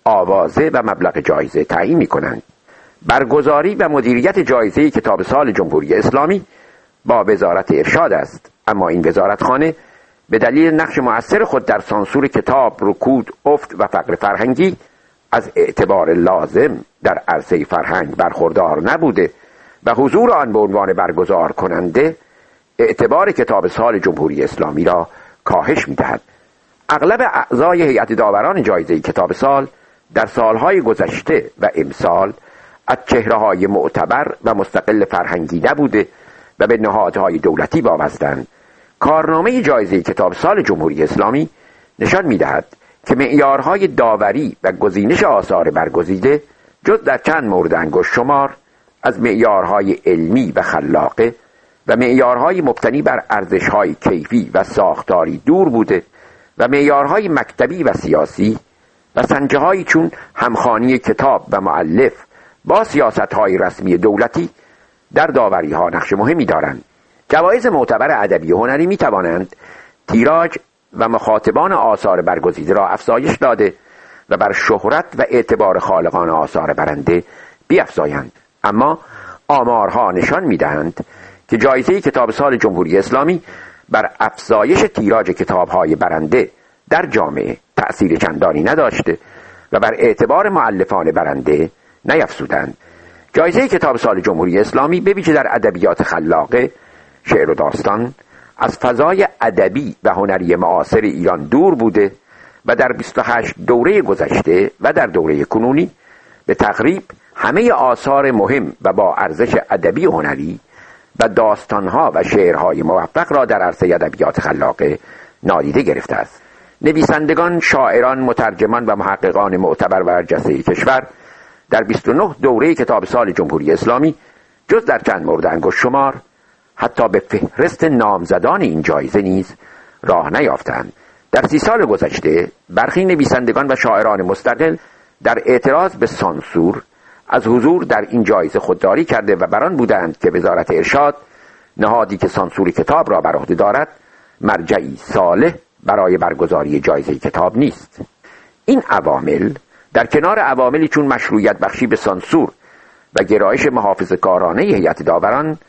آوازه و مبلغ جایزه تعیین می‌کنند. برگزاری و مدیریت جایزه کتاب سال جمهوری اسلامی با وزارت ارشاد است، اما این وزارتخانه به دلیل نقش مؤثر خود در سانسور کتاب، رکود، افت و فقر فرهنگی از اعتبار لازم در عرصه فرهنگ برخوردار نبوده و حضور آن به عنوان برگزار کننده اعتبار کتاب سال جمهوری اسلامی را کاهش می‌دهد. اغلب اعضای هیئت داوران جایزه کتاب سال در سالهای گذشته و امسال از چهره‌های معتبر و مستقل فرهنگی نبوده و به نهادهای دولتی وابسته‌اند. کارنامه جایزه کتاب سال جمهوری اسلامی نشان می‌دهد که معیارهای داوری و گزینش آثار برگزیده جز در چند مورد انگشت شمار از معیارهای علمی و خلاقه و معیارهای مبتنی بر ارزش‌های کیفی و ساختاری دور بوده و معیارهای مکتبی و سیاسی و سنجه‌هایی چون همخوانی کتاب و مؤلف با سیاست‌های رسمی دولتی در داوری‌ها نقش مهمی دارند. جوایز معتبر ادبی و هنری می‌توانند تیراژ و مخاطبان آثار برگزیده را افزایش داده و بر شهرت و اعتبار خالقان آثار برنده بیفزایند. اما آمارها نشان می‌دهند که جایزه کتاب سال جمهوری اسلامی بر افزایش تیراژ کتاب‌های برنده در جامعه تأثیر چندانی نداشته و بر اعتبار مؤلفان برنده نیفزودند. جایزه کتاب سال جمهوری اسلامی به ویژه در ادبیات خلاقه، شعر و داستان از فضای ادبی و هنری معاصر ایران دور بوده و در بیست و هشت دوره گذشته و در دوره کنونی به تقریب همه آثار مهم و با ارزش ادبی و هنری و داستانها و شعرهای موفق را در عرصه ادبیات خلاقه نادیده گرفته است. نویسندگان، شاعران، مترجمان و محققان معتبر و برجسته کشور در بیست و نه دوره کتاب سال جمهوری اسلامی جز در چند مورد انگشت شمار حتی به فهرست نامزدان این جایزه نیز راه نیافتند. در سی سال گذشته برخی نویسندگان و شاعران مستقل در اعتراض به سانسور از حضور در این جایزه خودداری کرده و بران بودند که وزارت ارشاد، نهادی که سانسور کتاب را بر عهده دارد، مرجعی صالح برای برگزاری جایزه کتاب نیست. این عوامل در کنار عواملی چون مشروعیت بخشی به سانسور و گرایش محافظه‌کارانه هیئت داوران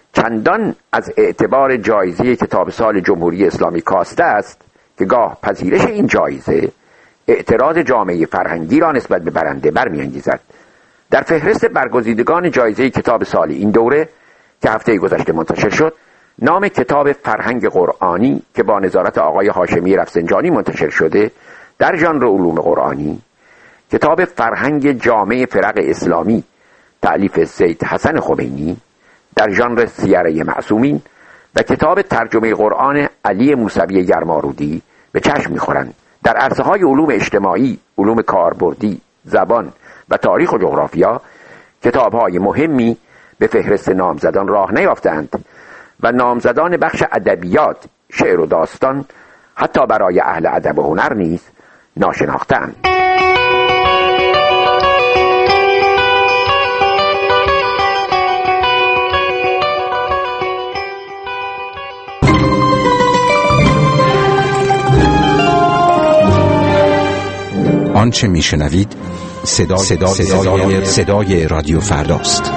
چندان از اعتبار جایزه کتاب سال جمهوری اسلامی کاسته است که گاه پذیرش این جایزه اعتراض جامعه فرهنگی را نسبت به برنده برمی‌انگیزد. در فهرست برگزیدگان جایزه کتاب سال این دوره که هفته گذشته منتشر شد، نام کتاب فرهنگ قرآنی که با نظارت آقای هاشمی رفسنجانی منتشر شده در ژانر علوم قرآنی، کتاب فرهنگ جامع فرق اسلامی تألیف سید حسن خمینی در ژانر سیره معصومین و کتاب ترجمه قرآن علی موسوی یرمارودی به چشم می‌خورند. در عرصه‌های علوم اجتماعی، علوم کاربردی، زبان و تاریخ و جغرافیا کتاب‌های مهمی به فهرست نامزدان راه نیافتند و نامزدان بخش ادبیات، شعر و داستان حتی برای اهل ادب و هنر نیز ناشناخته‌اند. آنچه میشنوید صدای, صدای, صدای, صدای رادیو فرداست.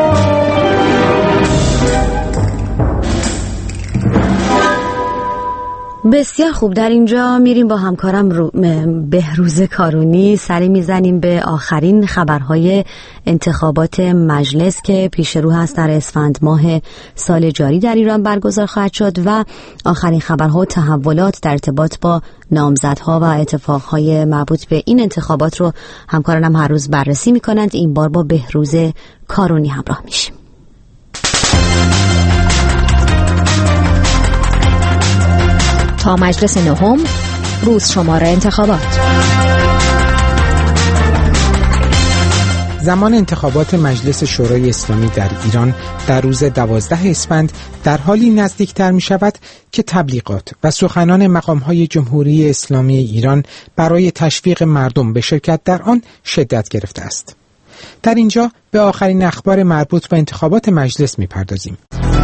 بسیار خوب، در اینجا میریم با همکارم رو... بهروز کارونی سری میزنیم به آخرین خبرهای انتخابات مجلس که پیش رو هست در اسفند ماه سال جاری در ایران برگزار خواهد شد و آخرین خبرها و تحولات در ارتباط با نامزدها و اتفاقهای مربوط به این انتخابات رو همکارانم هر روز بررسی میکنند. این بار با بهروز کارونی همراه میشیم. تا مجلس نهم، روز شماره انتخابات. زمان انتخابات مجلس شورای اسلامی در ایران در روز دوازده اسفند در حالی نزدیکتر می شود که تبلیغات و سخنان مقام‌های جمهوری اسلامی ایران برای تشویق مردم به شرکت در آن شدت گرفته است. در اینجا به آخرین اخبار مربوط به انتخابات مجلس می پردازیم.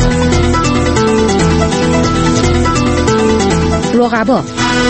رقبا.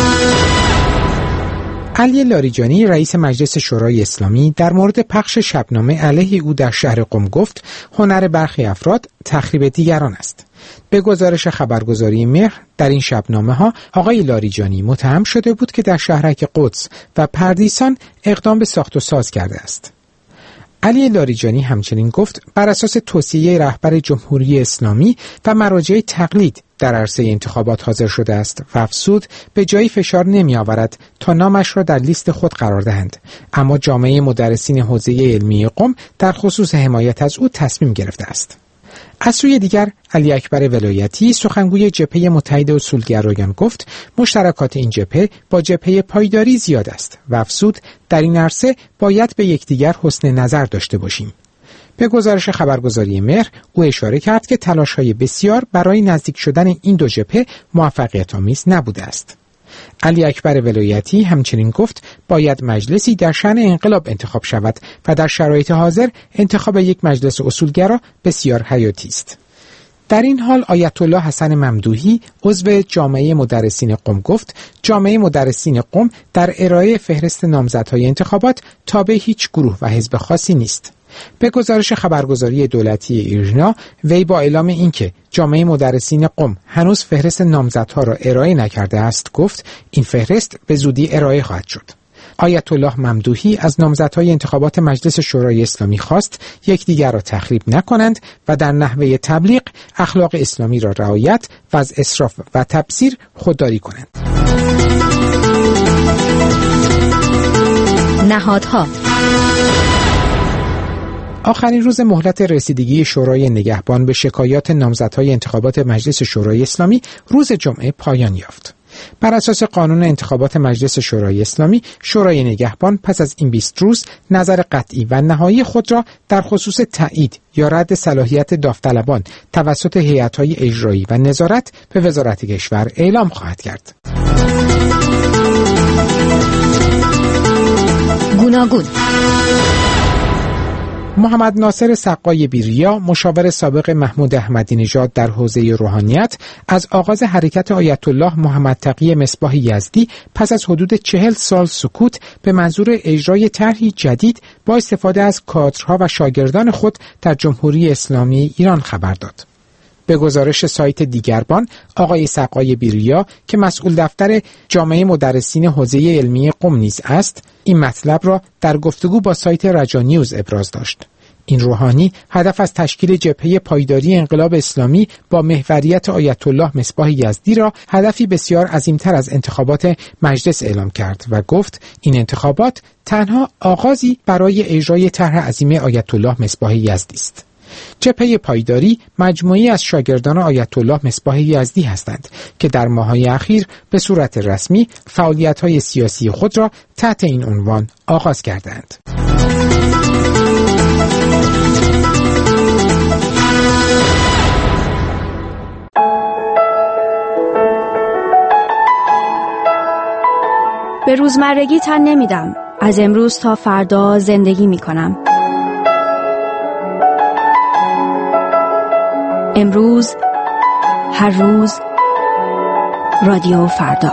علی لاریجانی رئیس مجلس شورای اسلامی در مورد پخش شبنامه علیه او در شهر قم گفت هنر برخی افراد تخریب دیگران است. به گزارش خبرگزاری مهر در این شبنامه ها آقای لاریجانی متهم شده بود که در شهرک قدس و پردیسان اقدام به ساخت و ساز کرده است. علی لاریجانی همچنین گفت بر اساس توصیه رهبر جمهوری اسلامی و مراجع تقلید در عرصه انتخابات حاضر شده است و افزود به جایی فشار نمی آورد تا نامش را در لیست خود قرار دهند، اما جامعه مدرسین حوزه علمی قم در خصوص حمایت از او تصمیم گرفته است. از سوی دیگر علی اکبر ولایتی سخنگوی جبهه متحد اصولگرایان گفت مشترکات این جبهه با جبهه پایداری زیاد است و افزود در این عرصه باید به یکدیگر حسن نظر داشته باشیم. به گزارش خبرگزاری مهر او اشاره کرد که تلاش‌های بسیار برای نزدیک شدن این دو جبهه موفقیت‌آمیز نبوده است. علی اکبر ولایتی همچنین گفت باید مجلسی در شأن انقلاب انتخاب شود و در شرایط حاضر انتخاب یک مجلس اصولگرا بسیار حیاتی است. در این حال آیت الله حسن ممدوحی عضو جامعه مدرسین قم گفت جامعه مدرسین قم در ارائه فهرست نامزدهای انتخابات تابع هیچ گروه و حزب خاصی نیست. به گزارش خبرگزاری دولتی ایرنا وی با اعلام اینکه جامعه مدرسین قم هنوز فهرست نامزدها را ارائه نکرده است گفت این فهرست به زودی ارائه خواهد شد. آیت الله ممدوحی از نامزدهای انتخابات مجلس شورای اسلامی خواست یکدیگر را تخریب نکنند و در نحوه تبلیغ اخلاق اسلامی را رعایت و از اسراف و تبذیر خودداری کنند. نهادها. آخرین روز مهلت رسیدگی شورای نگهبان به شکایات نامزدهای انتخابات مجلس شورای اسلامی روز جمعه پایان یافت. بر اساس قانون انتخابات مجلس شورای اسلامی، شورای نگهبان پس از این بیست روز نظر قطعی و نهایی خود را در خصوص تایید یا رد صلاحیت داوطلبان توسط هیئت‌های اجرایی و نظارت به وزارت کشور اعلام خواهد کرد. گوناگون. محمد ناصر سقای بیریا مشاور سابق محمود احمدی نژاد در حوزه روحانیت از آغاز حرکت آیت الله محمد تقی مصباح یزدی پس از حدود چهل سال سکوت به منظور اجرای طرحی جدید با استفاده از کادرها و شاگردان خود در جمهوری اسلامی ایران خبر داد. به گزارش سایت دیگربان، آقای سقای بیریا که مسئول دفتر جامعه مدرسین حوزه علمی قم نیز است، این مطلب را در گفتگو با سایت رجا نیوز ابراز داشت. این روحانی هدف از تشکیل جبهه پایداری انقلاب اسلامی با محوریت آیت الله مصباح یزدی را هدفی بسیار عظیمتر از انتخابات مجلس اعلام کرد و گفت این انتخابات تنها آغازی برای اجرای طرح عظیم آیت الله مصباح یزدی است. جبهه پایداری مجموعی از شاگردان آیت الله مصباح یزدی هستند که در ماه‌های اخیر به صورت رسمی فعالیت‌های سیاسی خود را تحت این عنوان آغاز کردند. به روزمرگی تن نمیدم. از امروز تا فردا زندگی میکنم. امروز، هر روز، رادیو فردا.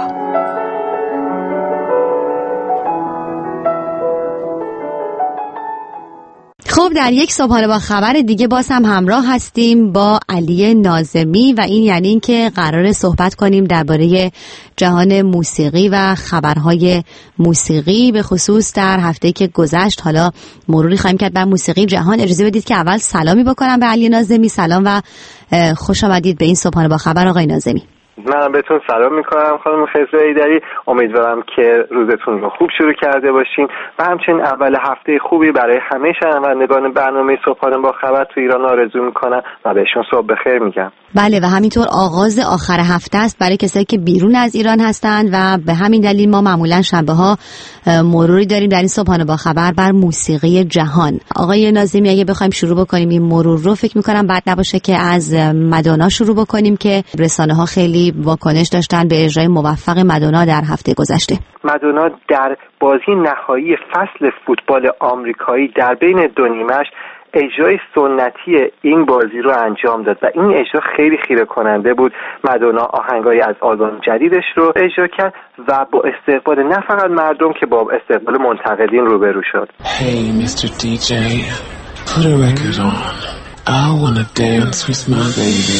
خب در یک صبحانه با خبر دیگه باز هم همراه هستیم با علی ناظمی و این یعنی این که قراره صحبت کنیم درباره جهان موسیقی و خبرهای موسیقی، به خصوص در هفته‌ای که گذشت. حالا مروری خواهیم کرد بر موسیقی جهان. اجازه بدید که اول سلامی بکنم به علی ناظمی. سلام و خوش آمدید به این صبحانه با خبر آقای ناظمی. من بهتون سلام میکنم خانم خضر ایدری. امیدوارم که روزتون رو خوب شروع کرده باشین و همچنین اول هفته خوبی برای همه شنوندگان برنامه صبحانه با خبر تو ایران آرزو میکنم و بهشون صبح بخیر میگم. بله و همینطور آغاز آخر هفته است برای کسایی که بیرون از ایران هستند و به همین دلیل ما معمولا شنبه ها مروری داریم در این صبحانه با خبر بر موسیقی جهان. آقای ناظمی اگه بخوایم شروع بکنیم این مرور رو، فکر میکنم بد نباشه که از مادونا شروع بکنیم که رسانه ها خیلی واکنش داشتن به اجرای موفق مادونا در هفته گذشته. مادونا در بازی نهایی فصل فوتبال آمریکایی در بین دو نیمش اجرای سنتی این بازی رو انجام داد و این اجرا خیلی خیره کننده بود. مادونا آهنگایی از آلبوم جدیدش رو اجرا کرد و با استقبال نه فقط مردم که با استقبال منتقدین روبرو شد. Hey mister دی جی, put a record on. I wanna dance with my baby.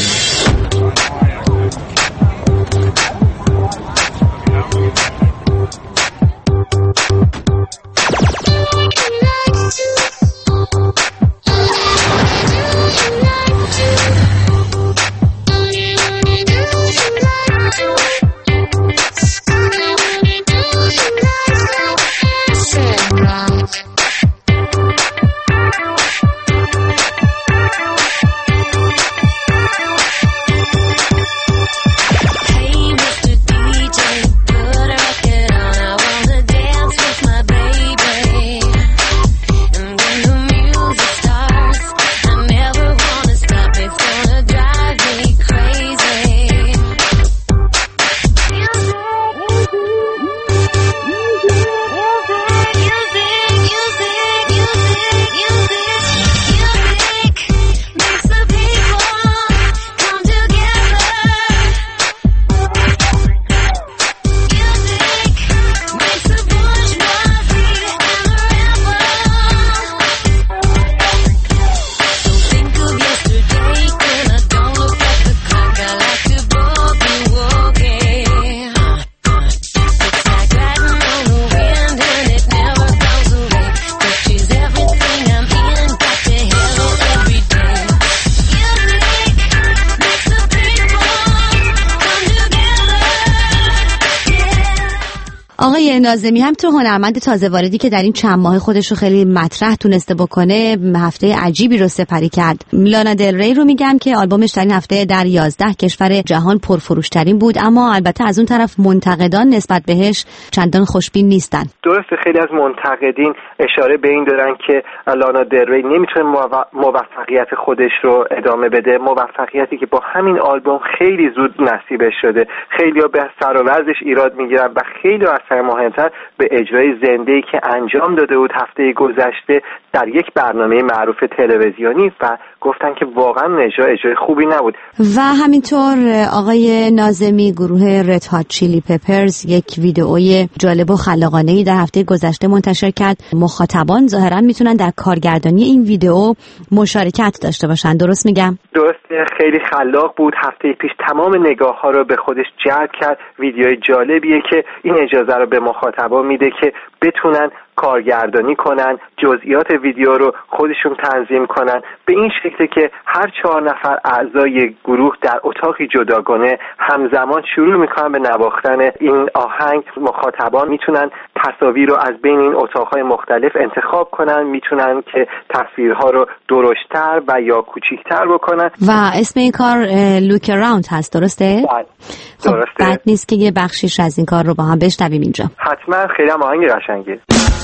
آقای ناظمی همینطور هنرمند تازه واردی که در این چند ماه خودش رو خیلی مطرح تونسته بکنه، هفته عجیبی رو سپری کرد. لانا دل ری رو میگم که آلبومش در این هفته در یازده کشور جهان پرفروشترین بود، اما البته از اون طرف منتقدان نسبت بهش چندان خوشبین نیستن. درسته، خیلی از منتقدین اشاره به این دارن که لانا دل ری نمیتونه موفقیت خودش رو ادامه بده، موفقیتی که با همین آلبوم خیلی زود نصیبش شده. خیلی‌ها به سر و وضعش ایراد میگیرن و خیلی از مهمتر به اجرای زنده‌ای که انجام داده بود هفته گذشته در یک برنامه معروف تلویزیونی و گفتن که واقعا اجرا اجرای خوبی نبود. و همینطور آقای ناظمی گروه رد هات چیلی پپرز یک ویدئوی جالب و خلاقانه‌ای در هفته گذشته منتشر کرد. مخاطبان ظاهرا میتونن در کارگردانی این ویدئو مشارکت داشته باشن، درست میگم؟ درسته، خیلی خلاق بود. هفته پیش تمام نگاه‌ها رو به خودش جلب کرد. ویدیوی جالبیه که این اجازه رو به مخاطبان میده که بتونن کارگردانی کنن، جزئیات ویدیو رو خودشون تنظیم کنن، به این شکل که هر چهار نفر اعضای گروه در اتاقی جداگانه همزمان شروع میکنن به نواختن این آهنگ. مخاطبان میتونن تصاویر رو از بین این اتاقهای مختلف انتخاب کنن، میتونن که تصویرها رو درشت‌تر و یا کوچیک‌تر بکنن. و اسم این کار لوک اراوند هست، درسته؟ خب درسته. بد نیست که یه بخشیش از این کار رو با هم بشنویم اینجا. حتما، خیلی هم آهنگ قشنگه.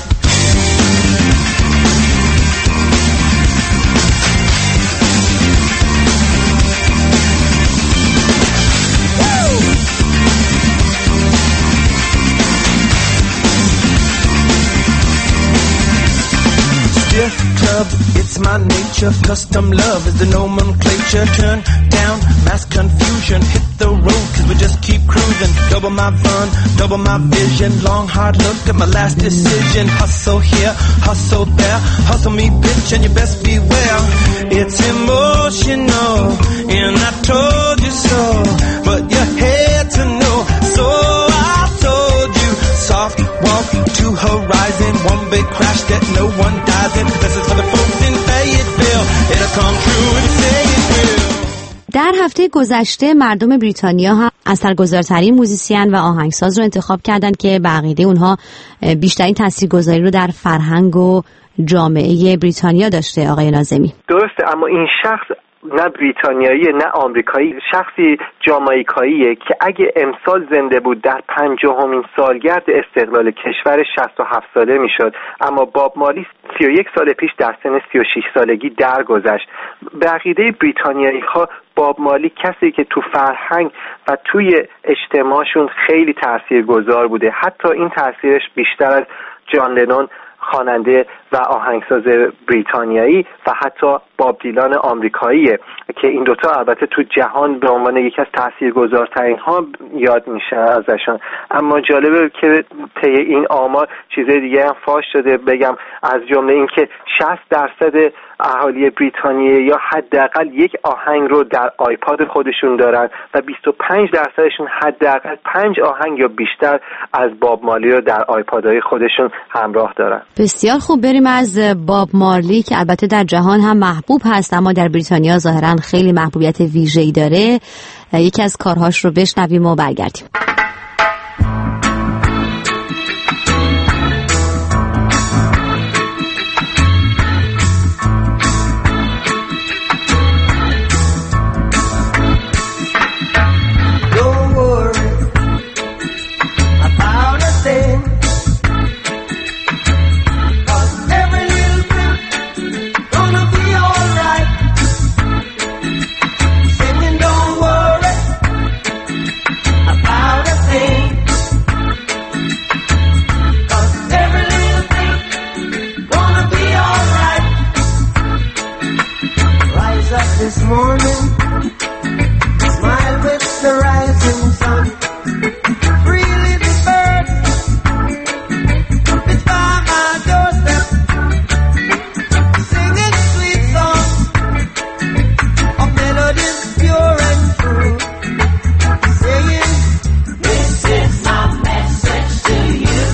Club, it's my nature. Custom love is the nomenclature. Turn down mass confusion. Hit the road cause we just keep cruising. Double my fun, double my vision. Long hard look at my last decision. Hustle here, hustle there. Hustle me bitch and you best beware. It's emotional and I told you so, but you had to know, so I told you. Soft walk to horizon. One big crash that no one dies in. This is for the folks in Fayetteville. It'll come true and say it will. در هفته گذشته مردم بریتانیا هم اثرگذارترین موزیسین و آهنگساز رو انتخاب کردند که به عقیده اونها بیشترین تاثیرگذاری رو در فرهنگ و جامعه بریتانیا داشته. آقای ناظمی درسته، اما این شخص نه بریتانیایی نه آمریکایی، شخصی جامائیکاییه که اگه امسال زنده بود در پنجاهمین سالگرد استقلال کشور شصت و هفت ساله میشد، اما باب مارلی سی و یک سال پیش در سن سی و شش سالگی درگذشت. به عقیده بریتانیایی ها باب مارلی کسی که تو فرهنگ و توی اجتماعشون خیلی تاثیرگذار بوده، حتی این تاثیرش بیشتر از جان لنون خواننده و آهنگساز بریتانیایی و حتی باب دیلان آمریکاییه که این دوتا البته تو جهان به عنوان یکی از تاثیرگذارترین ها یاد میشه ازشان. اما جالبه که طی این آمار چیزای دیگه هم فاش شده، بگم از جمله این که شصت درصد اهالی بریتانیا یا حداقل یک آهنگ رو در آیپاد خودشون دارن و بیست و پنج درصدشون حداقل پنج آهنگ یا بیشتر از باب مارلی رو در آیپادهای خودشون همراه دارن. بسیار خوب، بریم از باب مارلی که البته در جهان هم محبوب هست اما در بریتانیا ظاهراً خیلی محبوبیت ویژه‌ای داره، یکی از کارهاش رو بشنویم و برگردیم. This morning, smile with the rising sun. Free little bird, it's by my doorstep, singing sweet songs of melodies pure and true, saying, this is my message to you.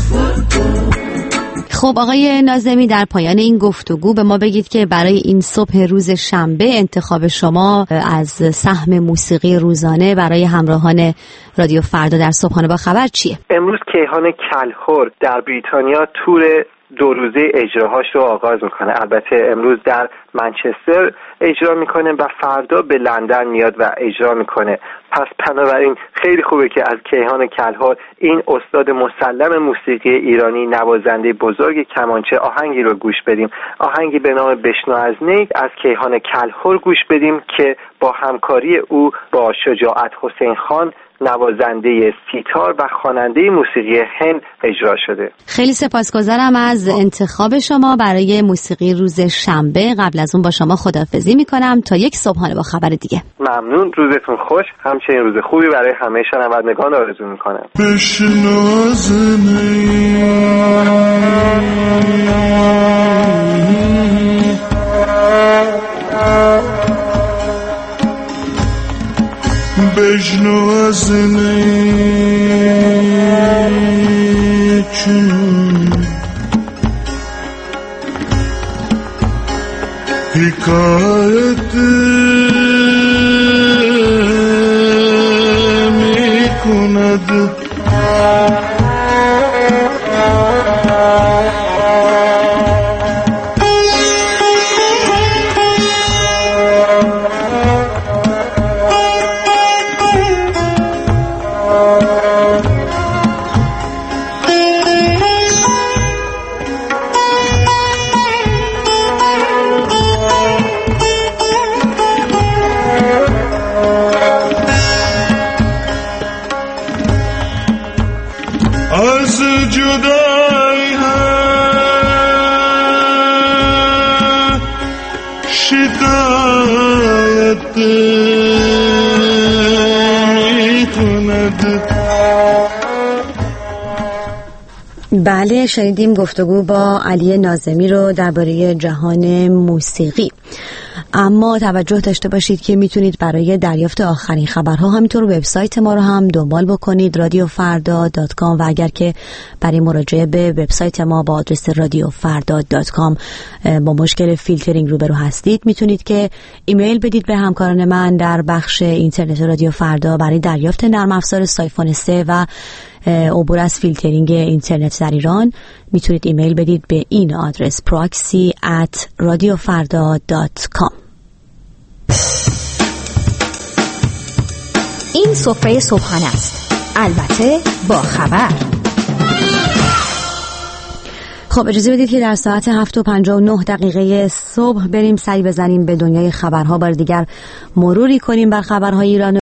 خب آقای ناظمی، در پایان این گفتگو به ما بگید که برای این صبح روز شنبه انتخاب شما از سهم موسیقی روزانه برای همراهان رادیو فردا در صبحانه با خبر چیه؟ امروز کیهان کلهر در بریتانیا تور دو روزه اجراهاش رو آغاز میکنه. البته امروز در منچستر اجرا میکنه و فردا به لندن میاد و اجرا میکنه. پس بنابراین خیلی خوبه که از کیهان کلهر، این استاد مسلم موسیقی ایرانی، نوازنده بزرگ کمانچه، آهنگی رو گوش بدیم. آهنگی به نام بشنو از نی از کیهان کلهر گوش بدیم که با همکاری او با شجاعت حسین خان نوازنده سیتار و خواننده موسیقی هند اجرا شده. خیلی سپاسگزارم از انتخاب شما برای موسیقی روز شنبه. قبل از اون با شما خداحافظی میکنم تا یک صبحانه با خبر دیگه. ممنون، روزتون خوش. همچنین روز خوبی برای همه شنوندگان آرزو میکنم. بجنو از نیکی حکایت می کند از جدایی ها شکایت می کند. بله، شنیدیم گفتگو با علی ناظمی رو درباره جهان موسیقی. اما توجه داشته باشید که میتونید برای دریافت آخرین خبرها همینطور وبسایت ما رو هم دنبال بکنید رادیو فردا دات کام و اگر که برای مراجعه به وبسایت ما با آدرس رادیو فردا دات کام با مشکل فیلترینگ روبرو هستید میتونید که ایمیل بدید به همکاران من در بخش اینترنت رادیو فردا برای دریافت نرم افزار سایفون سه و عبور از فیلترینگ اینترنت در ایران. میتونید ایمیل بدید به این آدرس proxy at radiofarda dot com. این سفره صبحانه است، البته با خبر. خب اجازه بدید که در ساعت هفت و پنجاه و نه دقیقه صبح بریم سری بزنیم به دنیای خبرها، بار دیگر مروری کنیم بر خبرهای ایران